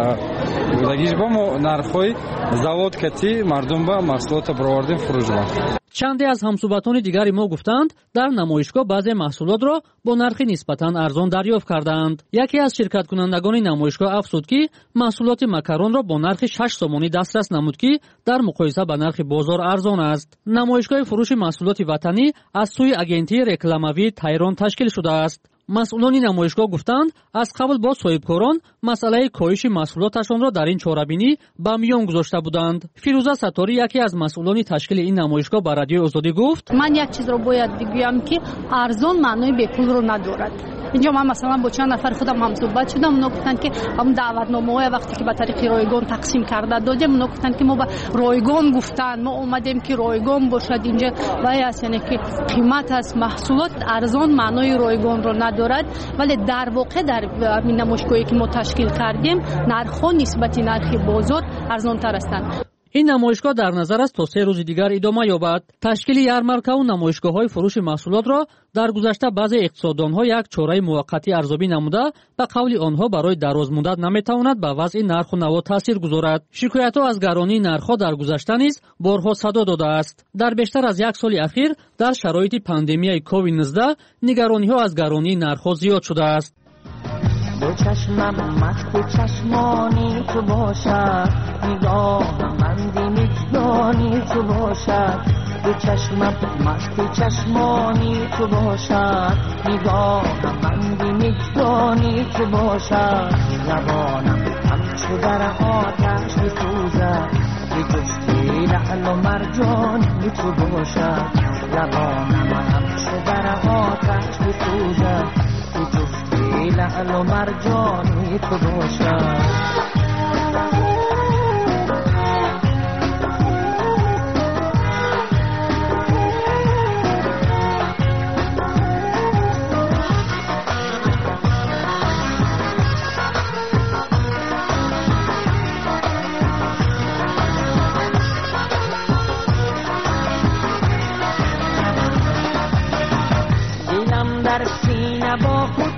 Speaker 5: дагишба мо нархҳои завод кати мардум ба маҳсулота баровардем фурӯш ба.
Speaker 22: чанде аз ҳамсуҳбатони дигари мо гуфтанд дар намоишгоҳ баъзе маҳсулотро бо нархи нисбатан арзон дарёфт кардаанд. яке аз ширкаткунандагони намоишгоҳ афзуд ки маҳсулоти макаронро бо нархи шаш сомонӣ дастрас намуд ки дар муқоиса ба нархи бозор арзон аст. намоишгоҳи фурӯши маҳсулоти ватанӣ аз сӯи агентии рекламавии Тайрон ташкил шудааст. масъулони намоишгоҳ гуфтанд аз қабл бо соҳибкорон масъалаи коҳиши маҳсулоташонро дар ин чорабинӣ ба миён гузошта буданд. фирӯза сатторӣ, яке аз масъулони ташкили ин намоишгоҳ, ба радиои озодӣ гуфт:
Speaker 17: ман як чизро бояд бигӯям ки арзон маънои бепулро надорад. инҷо ман масалан бо чанд нафари худам ҳамсуҳбат шудам. оно гуфтанд ки ҳамун даъватномаҳоя вақте ки ба тариқи ройгон тақсим карда додем, оно гуфтанд ки мо ба ройгон гуфтанд, мо омадем ки ройгон бошад инҷа вай аст, яъне ки қимат аст. маҳсулот арзон маънои ройгонро надорад, вале дар воқеъ дар ин намоишгоҳе ки мо ташкил кардем нархҳо нисбати нархи бозор арзонтар ҳастанд.
Speaker 22: ин намоишгоҳ дар назар аст то се рӯзи дигар идома ёбад. ташкили ярмаркаву намоишгоҳҳои фурӯши маҳсулотро дар гузашта баъзе иқтисоддонҳо як чораи муваққатӣ арзёбӣ намуда, ба қавли онҳо барои дарозмуддат наметавонад ба вазъи нарху наво таъсир гузорад. шикоятҳо аз гаронии нархҳо дар гузашта низ борҳо садо додааст. дар бештар аз як соли ахир дар шароити пандемияи ковид нуздаҳ нигарониҳо аз гаронии нархҳо зиёд шудааст.
Speaker 23: دو چشمم مست چشمانی تو باشد نگاهم بندی میزبانی تو باشد دو چشمم مست چشمانی تو باشد نگاهم بندی میزبانی تو باشد زبانم همچو در آتش میسوزد به جستی لعل و مرجانی تو باشد زبانم همچو در آتش میسوزد به جستی لعل و مرجانی تو باشد دلم در سینه با خود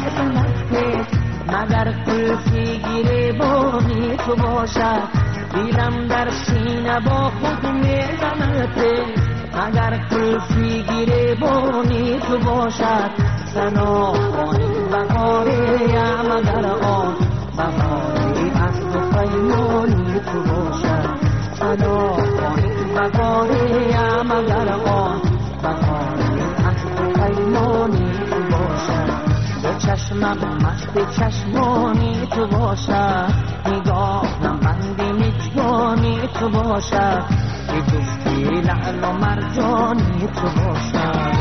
Speaker 23: مگر قلفی گریبانی تو باشد دیلم در سینه با خود میزند مگر قلفی گریبانی تو باشد سنا کنی بهاری مگر آن بهاری از تو پیمانی تو باشد سنا کنی بهاری مگر آن بهاری از تو پیمانی تو باشد چشمم مست چشمانی تو باشد نگاهم بندی میزبانی تو باشد به جستی لعل و مرجانی تو باشد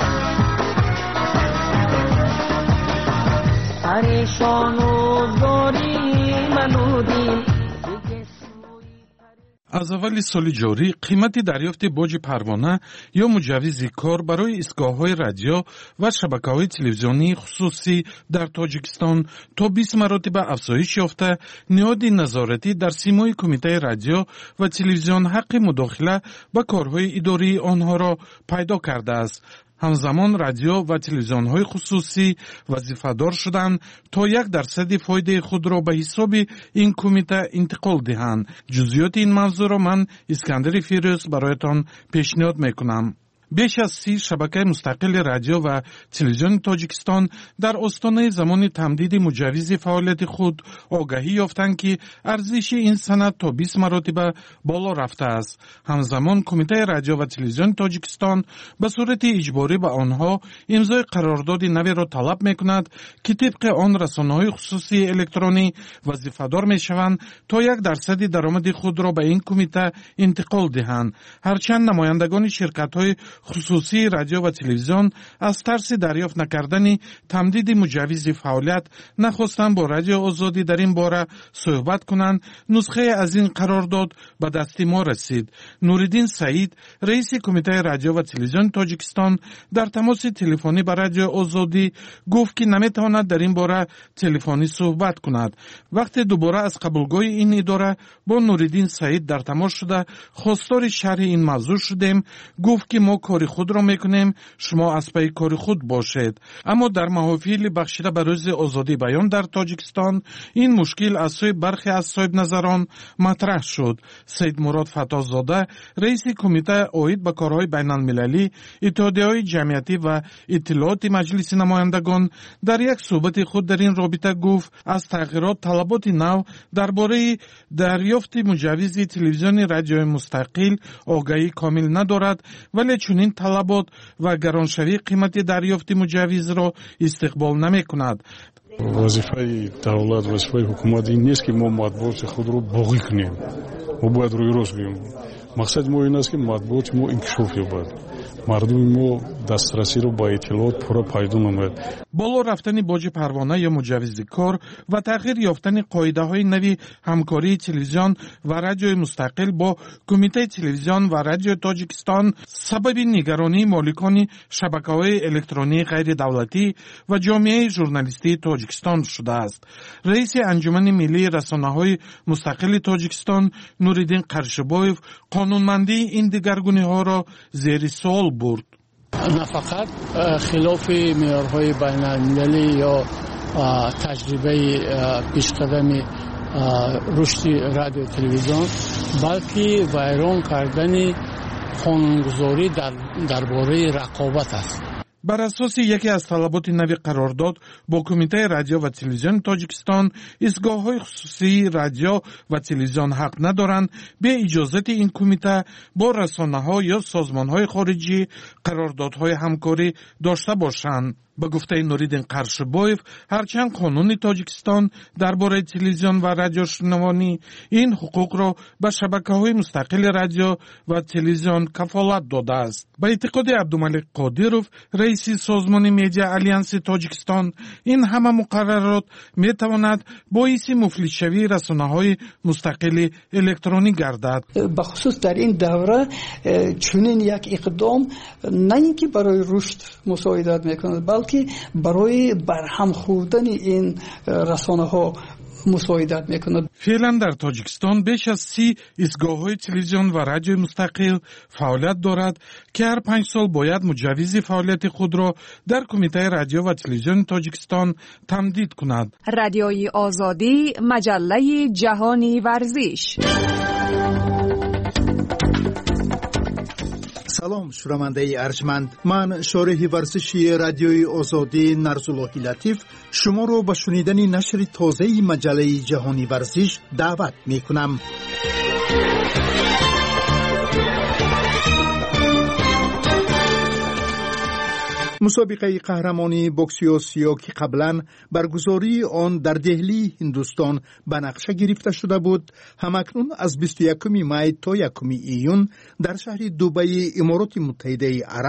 Speaker 23: پریشان و زار
Speaker 3: از اول سال جاری قیمت دریافت باج پروانه یا مجوز کار برای ایستگاه‌های رادیو و شبکه‌های تلویزیونی خصوصی در تاجیکستان تا بیست مراتب افزایش یافته. نهاد نظارتی در سیمای کمیته رادیو و تلویزیون حق مداخله به کارهای اداری آنها را پیدا کرده است. همزمان رادیو و تلویزیون‌های خصوصی وظیفه‌دار شدند تا یک درصد فایده خود را به حساب این کمیته انتقال دهند. جزئیات این موضوع را من اسکندر فیروز برایتان پیشنهاد میکنم. بیش از سی شبکه مستقل رادیو و تلویزیون تاجیکستان در آستانه زمان تمدید مجوز فعالیت خود آگاهی یافتند که ارزش این سند تا بیست مراتب بالا رفته است. همزمان کمیته رادیو و تلویزیون تاجیکستان به صورت اجباری به آنها امضای قرارداد نوی را طلب میکند که طبق آن رسانه‌های خصوصی الکترونی وظیفه‌دار میشوند تا یک درصد درآمد خود را به این کمیته انتقال دهند. هرچند نمایندگان شرکت‌های خصوصی رادیو و تلویزیون از ترس دریافت نکردن تمدید مجوز فعالیت نخواستند با رادیو آزادی در این باره صحبت کنند. نسخه از این قرارداد به دست ما رسید. نوردین سعید رئیس کمیته رادیو و تلویزیون تاجیکستان در تماس تلفنی با رادیو آزادی گفت که نمیتواند در این باره تلفنی صحبت کند. وقتی دوباره از قبولگاه این اداره با نوردین سعید در تماس شده خواستار شرح این موضوع شدیم، گفت که ما کار خود را میکنیم، شما از پی کار خود باشید. اما در محافل بخشیده به روز آزادی بیان در تاجیکستان این مشکل از سوی برخی از صاحب نظران مطرح شد. سید مراد فتاحزاده رئیس کمیته عاید به کارهای بین المللی اتحادیه‌های جمعیتی و اطلاعات مجلس نمایندگان در یک صحبت خود در این رابطه گفت از تغییرات طلبات نو درباره دریافت مجوز تلویزیون رادیوی مستقل آگاهی کامل ندارد، ولی چنین طلبات و گرانشوی قیمت دریافت مجوز را استقبال نمی کند.
Speaker 4: وظیفه دولت، وظیفه حکومت این نیست که ما مطبوعات خود را باقی کنیم. ما باید روی راست بیم. مقصد ما این است که مطبوعات ما انکشاف یابد. مردم ما دسترسی رو با اطلاعات پورا پیدا نماید.
Speaker 3: بالا رفتن باج پروانه یا مجوز کار و تغییر یافتن قاعده‌های نوی همکاری تلویزیون و رادیو مستقل با کمیته تلویزیون و رادیو تاجیکستان سبب نگرانی مالکان شبکه‌های الکترونی غیر دولتی و جامعه ژورنالیستی تاجیکستان شده است. رئیس انجمن ملی رسانه‌های مستقل تاجیکستان نوردین قرشبایف قانونمندی این دگرگونی‌ها را زیر سوال برد.
Speaker 10: نه فقط خلاف معیارهای بین المللی یا تجربه پیشقدم رشد رادیو تلویزیون، بلکه ویران کردن قانونگذاری در درباره رقابت است.
Speaker 3: بر اساس یکی از طلبات نوی قرارداد با کمیته رادیو و تلویزیون تاجیکستان ایستگاه‌های خصوصی رادیو و تلویزیون حق ندارند به اجازت این کمیته با رسانه‌ها یا سازمان‌های خارجی قراردادهای همکاری داشته باشند. به گفته نوردین قرشبایف هرچند قانون تاجیکستان درباره تلویزیون و رادیو شنوانی این حقوق را به شبکه‌های مستقل رادیو و تلویزیون کفالت داده است. به اعتقاد عبدالملک قادیروف رئیس سازمان میدیا آلیانس تاجیکستان این همه مقررات میتواند باعث مفلس شوی رسانه‌های مستقل الکترونی گردد.
Speaker 7: به خصوص در این دوره چنین یک اقدام نه اینکه برای رشد مساعدت میکند بلکه برای برهم خوردن این رسانه ها مساعدت میکند.
Speaker 3: فعلا در تاجیکستان بیش از سی ایستگاه‌های تلویزیون و رادیو مستقل فعالیت دارد که هر پنج سال باید مجوز فعالیت خود را در کمیته رادیو و تلویزیون تاجیکستان تمدید کند.
Speaker 24: رادیوی آزادی، مجله جهانی ورزش.
Speaker 19: سلام شنونده ارجمند، من شارح ورزشی رادیوی آزادی نرزاللهی لطیف شما رو به شنیدن نشر تازه مجله جهانی ورزش دعوت می کنم. مسابقه قهرمانی بوکس آسیا که قبلا برگزاری آن در دهلی هندوستان به نقشه گرفته شده بود، همکنون از بیست و یکم می تا یکم ایون در شهر دبی امارات متحده عرب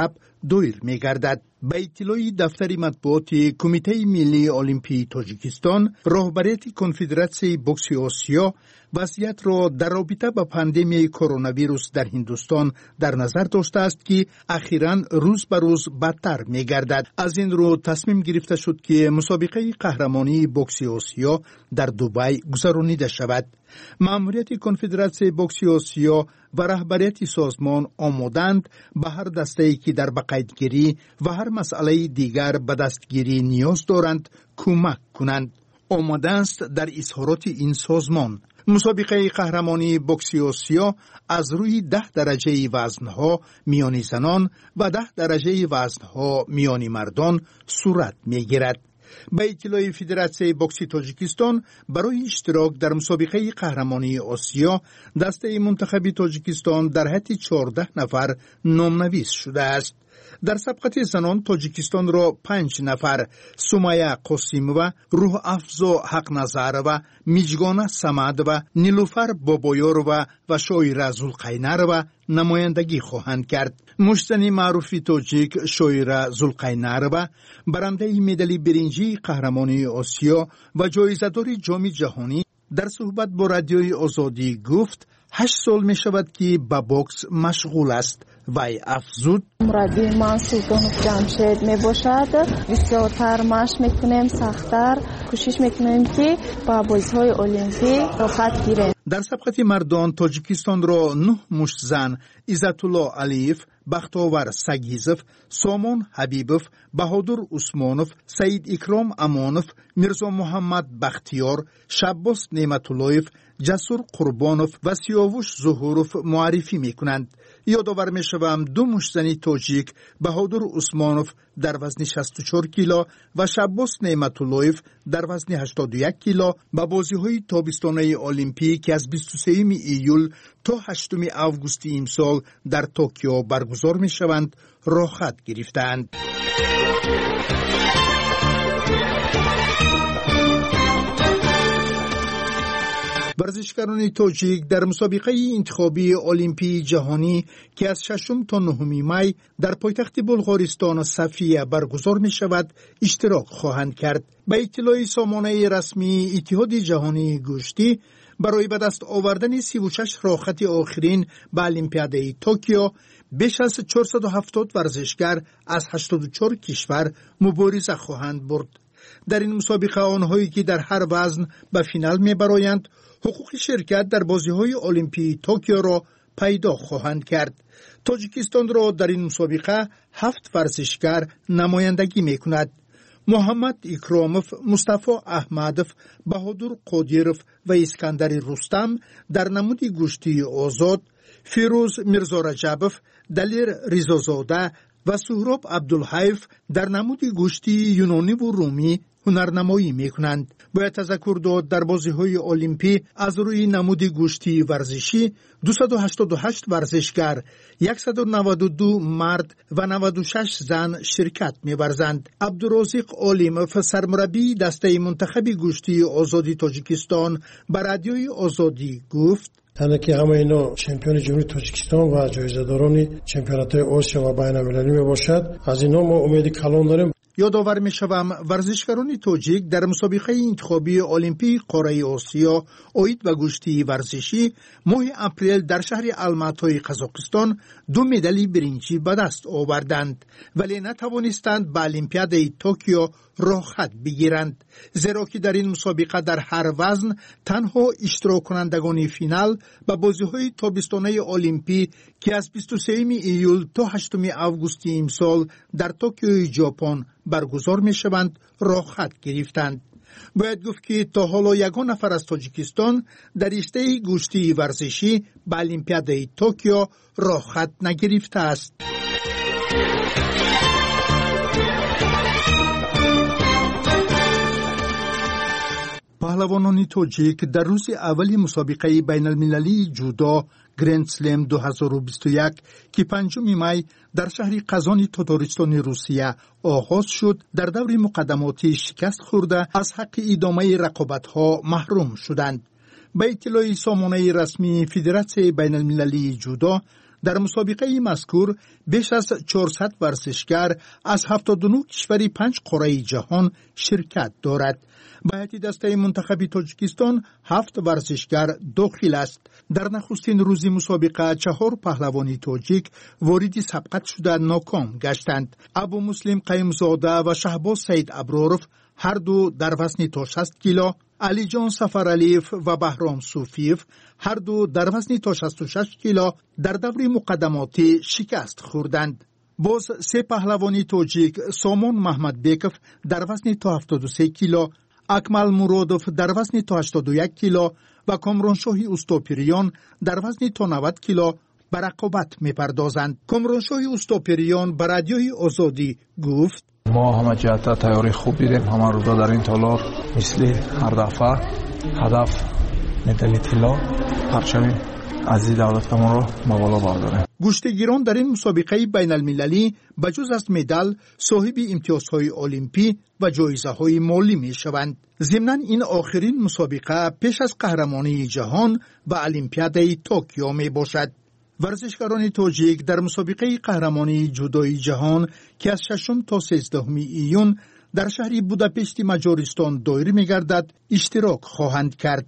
Speaker 6: دویر می گردد. به اطلاع دفتر مطبوعات کمیته ملی المپی تاجیکستان، رهبریت کنفدراسیون بوکس آسیا وضعیت را در رابطه با پاندمی کرونا ویروس در هندوستان در نظر داشته است که اخیراً روز به روز بدتر می گردد. از این رو تصمیم گرفته شد که مسابقه قهرمانی بوکس آسیا در دبی گذرانیده شود. مأموریت کنفدراسیون بوکس آسیا و رهبریت سازمان آمادند به هر دسته‌ای که در بقیدگیری و هر مسئله دیگر به دستگیری نیاز دارند کمک کنند. آماده است در اظهارات این سازمان. مسابقه قهرمانی بوکس آسیا از روی ده درجه وزنها میان زنان و ده درجه وزنها میان مردان صورت میگیرد. به اطلاع فدراسیون بوکس تاجیکستان، برای اشتراک در مسابقه قهرمانی آسیا دسته منتخب تاجیکستان در حد چهارده نفر نامنویس شده است. در سبقت زنان تاجیکستان را پنج نفر سمیه قاسیمова، روح افزا حق نظرova، میجگانه صمدova، نیلوفر بابایارova و شاعره زلقینرova نمایندگی خواهند کرد. مشتنی معروف تاجیک شاعره زلقینرova برنده مدال برنجی قهرمانی آسیا و جایزه‌دار جام جهانی در صحبت با رادیوی آزادی گفت هشت سال می شود که با بوکس مشغول است. وی افزود
Speaker 9: مربی من سلطانوف جمشید می باشد. بسیارتر مشق می کنیم، سختتر کوشش می کنیم که با بازی‌های المپی راحت گیریم.
Speaker 6: در سبقت مردان تاجیکستان را نه مشت زن عزت الله علیف، بختاور سگیزف، سامان حبیبوف، بهادر عثمانوف، سعید اکرام امانوف، میرزا محمد بختیار، شباس نعمت اللهیف، جسور قربانوف و سیاوش ظهوروف معرفی می کنند. یادآور می شوم دو مشتزنی تاجیک بهادر عثمانوف در وزن شصت و چهار کیلو و شباس نعمت اللهیف در وزن هشتاد و یک کیلو با بازی‌های تابستانه المپیک که از بیست و سوم ایول تا هشتم آگوست امسال در توکیو برگزار می شوند راحت گرفتند. ورزشکاران تاجیک در مسابقه انتخابی المپی جهانی که از ششم تا نهم می در پایتخت بلغارستان صفیه برگزار می شود اشتراک خواهند کرد. به اطلاع سامانه رسمی اتحاد جهانی گوشتی، برای به دست آوردن سی و شش راحت آخرین به المپیاد توکیو بیش از چهارصد و هفتاد ورزشکار از هشتاد و چهار کشور مبارزه خواهند برد. در این مسابقه آنهایی که در هر وزن به فینال میبرایند حقوق شرکت در بازی‌های المپی توکیو را پیدا خواهند کرد. تاجیکستان را در این مسابقه هفت ورزشکار نمایندگی میکند. محمد اکراموف، مصطفی احمدوف، بهادر قادیروف و اسکندر رستم در نمود گوشتی آزاد، فیروز میرزا رجبوف، دلیر ریزازاده و سهراب عبدالحیف در نمود گوشتی یونانی و رومی هنرنمایی میکنند. باید تذکر داد در بازی‌های المپی از روی نمود گوشتی ورزشی دویست و هشتاد و هشت ورزشکار، صد و نود و دو مرد و نود و شش زن شرکت می‌ورزند. عبدالرازق علیموف، سرمربی دسته منتخب گوشتی آزادی تاجیکستان، به رادیوی آزادی گفت
Speaker 11: تنها که همه اینا چمپیون جمهوری تاجیکستان و جایزه‌داران چمپیونات‌های آسیا و بین‌المللی میباشد. از اینا ما امید کلان داریم.
Speaker 6: یادآور می‌شوم ورزشکاران تاجیک در مسابقه انتخابی المپی قاره آسیا اوید به گوشتی ورزشی ماه اپریل در شهر الماتای قزاقستان دو مدال برنجی به دست آوردند، ولی نتوانستند به المپیاد توکیو راحت بگیرند، زیرا که در این مسابقه در هر وزن تنها اشتراک کنندگان فینال به بازی‌های تابستانه المپی که از بیست و سوم ایول تا هشتم آگوست امسال در توکیو ژاپن برگزار می شوند راحت گرفتند. باید گفت که تا حالا یگان نفر از تاجیکستان در رشته گوشتی ورزشی به المپیاد توکیو راحت نگرفته است. پهلوانان تاجیک در روز اولی مسابقه بین المللی جودو گرند سلم دو هزار و بیست و یک که پنجم می در شهر قزان تاتارستان روسیه آغاز شد، در دور مقدماتی شکست خورده از حق ادامه رقابت‌ها محروم شدند. به اطلاع سامانه رسمی فدراسیون بین المللی جودو، در مسابقه مذکور بیش از چهارصد ورزشگر از هفتاد و نه کشور پنج قاره جهان شرکت دارد. به هیئت دسته منتخب تاجیکستان هفت ورزشگر داخل است. در نخستین روز مسابقه چهار پهلوانی تاجیک وارد سبقت شده ناکام گشتند. ابو مسلم قیمزاده و شهباز سید ابراروف هر دو در وزن تا شصت کیلو، علی جان سفرعلیف و بهرام صوفیف هر دو در وزن تا شصت و شش کیلو در دور مقدماتی شکست خوردند. باز سه پهلوانی تاجیک سامان محمد بیکف در وزن تا هفتاد و سه کیلو، اکمل مرادوف در وزن تا هشتاد و یک کیلو و کامرانشاهی اوستاپیریان در وزن تا نود کیلو به رقابت می‌پردازند. کامرانشاهی اوستاپیریان به رادیوی آزادی گفت:
Speaker 1: ما همه جهت تیاری خوب دیدیم. همه روزا در این تالار مثل هر دفعه هدف مدال طلا پرچم عزیز دولتمون رو به بالا برداریم.
Speaker 6: گشتگیران در این مسابقه بین المللی بجز از مدال صاحب امتیازهای المپی و جایزه‌های مالی می‌شوند. ضمناً این آخرین مسابقه پیش از قهرمانی جهان و المپیاد توکیو میباشد. ورزشکاران تاجیک در مسابقه قهرمانی جودوی جهان که از ششم تا سیزدهم ایون در شهر بوداپست مجارستان دایر می‌گردد اشتراک خواهند کرد.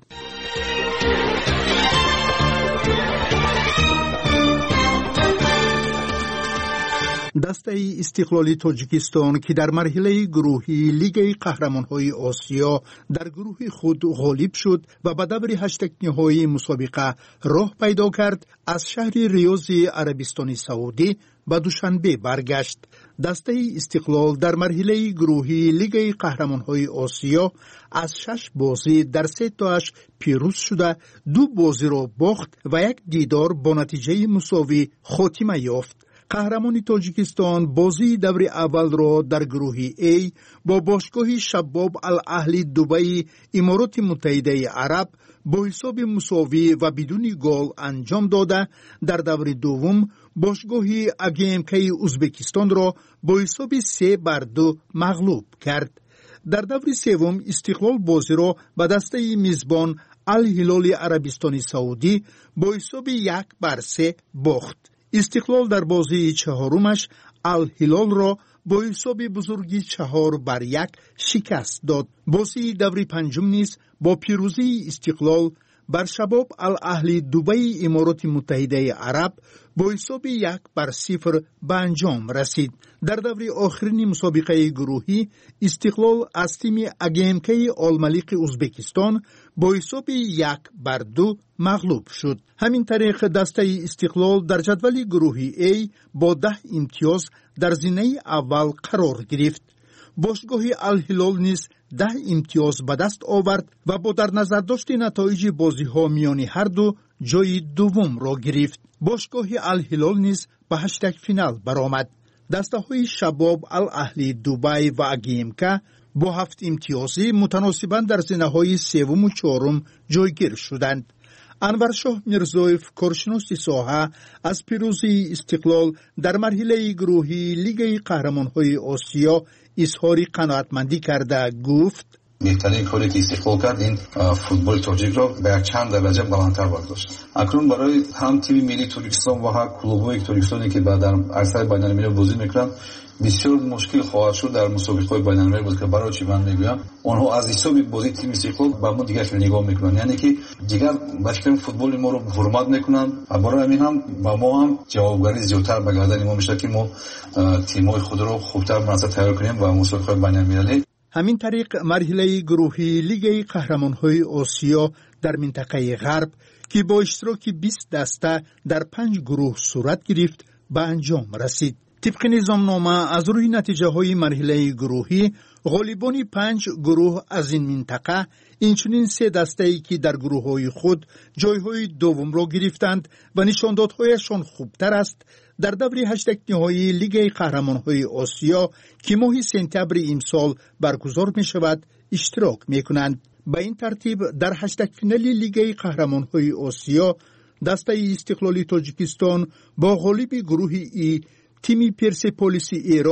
Speaker 6: دسته استقلالی تاجیکستان که در مرحله گروهی لیگ قهرمان‌های آسیا در گروه خود غالب شد و به دور هشت نهایی مسابقه راه پیدا کرد، از شهر ریاض عربستان سعودی به دوشنبه برگشت. دسته استقلال در مرحله گروهی لیگ قهرمان‌های آسیا از شش بازی در سه تاش پیروز شده، دو بازی را باخت و یک دیدار با نتیجه مساوی خاتمه یافت. قهرمان تاجیکستان بازی دور اول را در گروه A با باشگاه شباب الاهلی دبی امارات متحده عرب با حساب مساوی و بدون گل انجام داده، در دور دوم باشگاه اگیمکی ازبکستان را با حساب سه بر دو مغلوب کرد. در دور سوم استقلال بازی را به دسته میزبان الهلال عربستان سعودی با حساب یک بر سه باخت. استقلال در بازی چهارمش الهلال را با حساب بزرگی چهار بر یک شکست داد. بازی دور پنجم نیز با پیروزی استقلال بر شباب الاهلی دبی امارات متحده عرب با حساب یک بر صفر به انجام رسید. در دور آخرین مسابقه گروهی استقلال از تیم اگیمکی الملیق ازبکستان با حساب یک بر دو مغلوب شد. همین طریق دسته استقلال در جدول گروهی A با ده امتیاز در زینه اول قرار گرفت. باشگاه الهلال نیز ده امتیاز به دست آورد و با در نظر داشت نتایج بازی ها میان هر دو جای دوم را گرفت. باشگاه الهلال نیز به هشتگ فینال برآمد. دسته های شباب الاهلی دبی و اگیمکا با هفت امتیازی متناسباً در زینه های سوم و چهارم جایگیر شدند. انورشاه میرزایف کارشناس ساحه از پیروزی استقلال در مرحله گروهی لیگ قهرمان‌های آسیا اظهار قناعتمندی کرده گفت:
Speaker 12: بهترین کاری که استقلال کرد این فوتبال تاجیک را به چند درجه بلندتر برداشت. اکنون برای هم تیم ملی تاجیکستان و هم کلوب‌های تاجیکستانی که در عرصه بین‌المللی بازی می‌کنند بسیار مشکل خواهد شد در مسابقه‌های بین‌المللی بود که برای چی من میگویم آنها از حساب بازی تیم استقلال به ما دیگر نگاه میکنن، یعنی که دیگر بچه‌ها فوتبال ما رو حرمت میکنن و برای همین هم با ما هم جوابگاری زیادتر به گردن ما میشه که ما تیم‌های خود رو خوبتر منظم تیار کنیم و مسابقه‌های بین‌المللی.
Speaker 6: همین طریق مرحله گروهی لیگ قهرمان‌های آسیا در منطقه غرب که با اشتراک بیست دسته در پنج گروه صورت گرفت به انجام رسید. طبق نظامنامه از روی نتیجه های مرحله گروهی غالبان پنج گروه از این منطقه اینچنین سه دسته‌ای که در گروه های خود جای های دوم را گرفتند و نشاندادهایشان خوبتر است در دور هشت نهایی لیگ قهرمان های آسیا که ماه سپتامبر امسال برگزار می شود اشتراک می کنند. به این ترتیب در هشت فینال لیگ قهرمان های آسیا دسته استقلالی تاجیکستان با غالب گروه ای تیم پرسپولیس ایران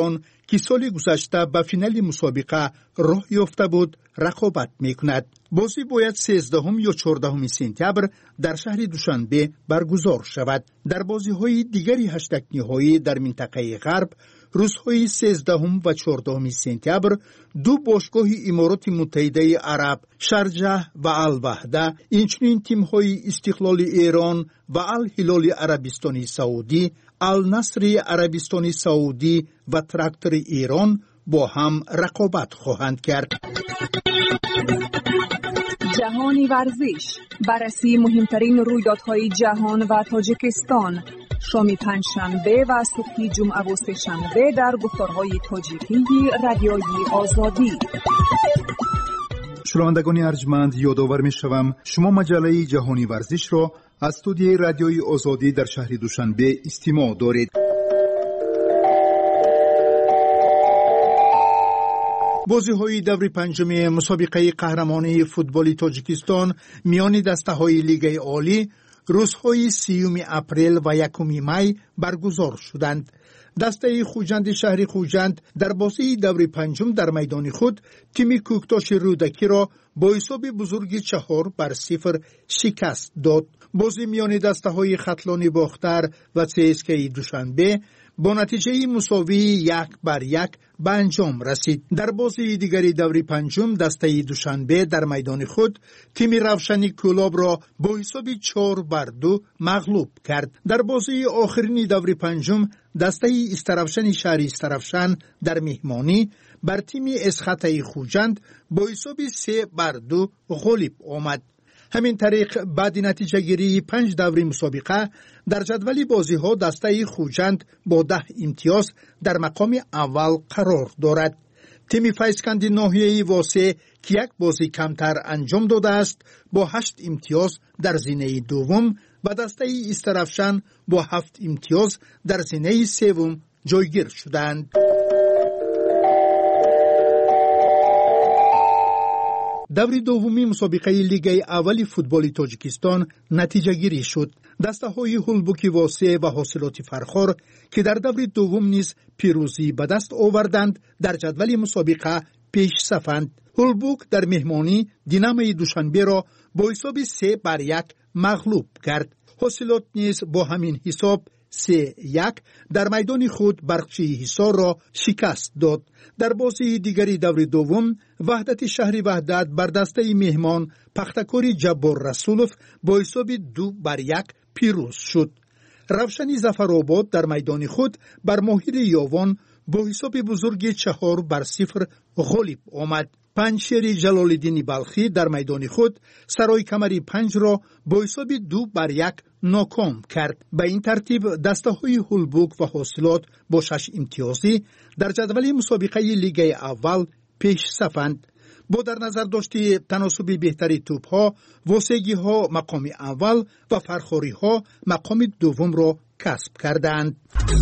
Speaker 6: که سال گذشته به فینال مسابقه راه یافته بود رقابت میکند. بازی باید سیزدهم یا چهاردهم سپتامبر در شهر دوشنبه برگزار شود. در بازی‌های دیگری هشتگ نهایی در منطقه غرب روزهای سیزدهم و چهاردهم سپتامبر دو باشگاه امارات متحده عرب شارجه و الوحده، اینچنین تیم‌های استقلال ایران و الهلال عربستان سعودی، النصر عربستان سعودی و تراکتور ایران با هم رقابت خواهند کرد.
Speaker 24: جهانی ورزش، بررسی مهمترین رویدادهای جهان و تاجیکستان، شام پنجشنبه و صبح جمعه و سه‌شنبه در گفتارهای تاجیکی رادیوی آزادی.
Speaker 6: شنوندگان ارجمند، یادآور می‌شوم شما مجله جهانی ورزش را از استودیوی رادیوی آزادی در شهر دوشنبه استماع دارید. بازی‌های دور پنجم مسابقه قهرمانی فوتبال تاجیکستان میان دسته‌های لیگ عالی روزهای سیوم اپریل و یکم می برگزار شدند. دسته خوجند شهر خوجند در بازی دور پنجم در میدان خود تیم کوکتاش رودکی را با حساب بزرگ چهار بر صفر شکست داد. بازی میان دسته‌های خطلان باختر و سی اس کی دوشنبه با نتیجه مساوی یک بر یک به انجام رسید. در بازی دیگری دور پنجم دسته دوشنبه در میدان خود تیم روشنی کولاب را با حساب چهار بر دو مغلوب کرد. در بازی آخرین دور پنجم دسته استرفشن شهر استرفشن در مهمانی بر تیم اسخطه خوجند با حساب سه بر دو غالب آمد. همین طریق بعد نتیجه گیری پنج دوری مسابقه در جدول بازی ها دسته خوجند با ده امتیاز در مقام اول قرار دارد. تیم فیسکند ناحیه واسه که یک بازی کمتر انجام داده است با هشت امتیاز در زینه دوم و دسته استرفشن با هفت امتیاز در زینه سوم جایگیر شدند. دور دومی مسابقه لیگ اول فوتبال تاجیکستان نتیجه گیری شد. دسته های هولبوکی واسه و حاصلات فرخار که در دور دوم نیز پیروزی به دست آوردند در جدول مسابقه پیش صفند. هولبوک در مهمانی دینامای دوشنبه را با حساب سه بر یک مغلوب کرد. حاصلات نیز با همین حساب سه یک در میدان خود برقچی حصار را شکست داد. در بازی دیگری دور دوم وحدت شهر وحدت بر دسته مهمان پختکاری جبار رسولوف با حساب دو بر یک پیروز شد. روشنی ظفرآباد در میدان خود بر ماهر یاوان با حساب بزرگ چهار بر صفر غالب آمد. پنجشیر جلالالدین بلخی در میدان خود سرای کمری پنج را با حساب دو بر یک ناکام کرد. به این ترتیب دسته های هولبوک و حاصلات با شش امتیازی در جدول مسابقه لیگ اول پیش صفند. با در نظر داشتی تناسب بهتری توپ ها، واسگی ها مقام اول و فرخاری ها مقام دوم را کسب کردند.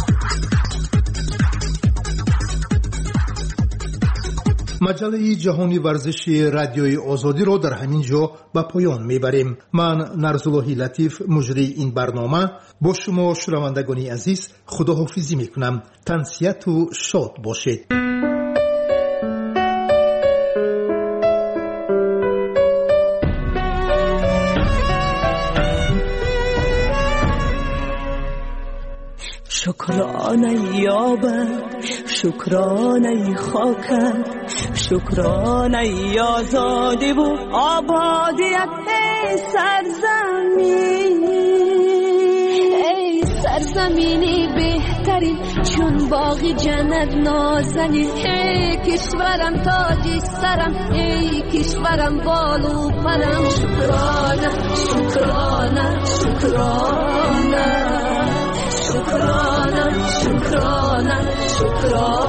Speaker 6: مجله جهانی ورزش رادیوی آزادی را در همین جا به پایان میبریم. من نرزاللهی لطیف مجری این برنامه با شما شنوندگان عزیز خداحافظی میکنم. تنسیت و شاد باشید.
Speaker 13: شکرانه یابد، شکرانه خاکت، شکرانه آزادی و آبادیت ای سرزمین، ای سرزمینی بهترین چون باغی جنت نازنین، ای کشورم تاج سرم، ای کشورم بالو پرم. شکرانه شکرانه شکرانه شکرانه شکرانه شکرانه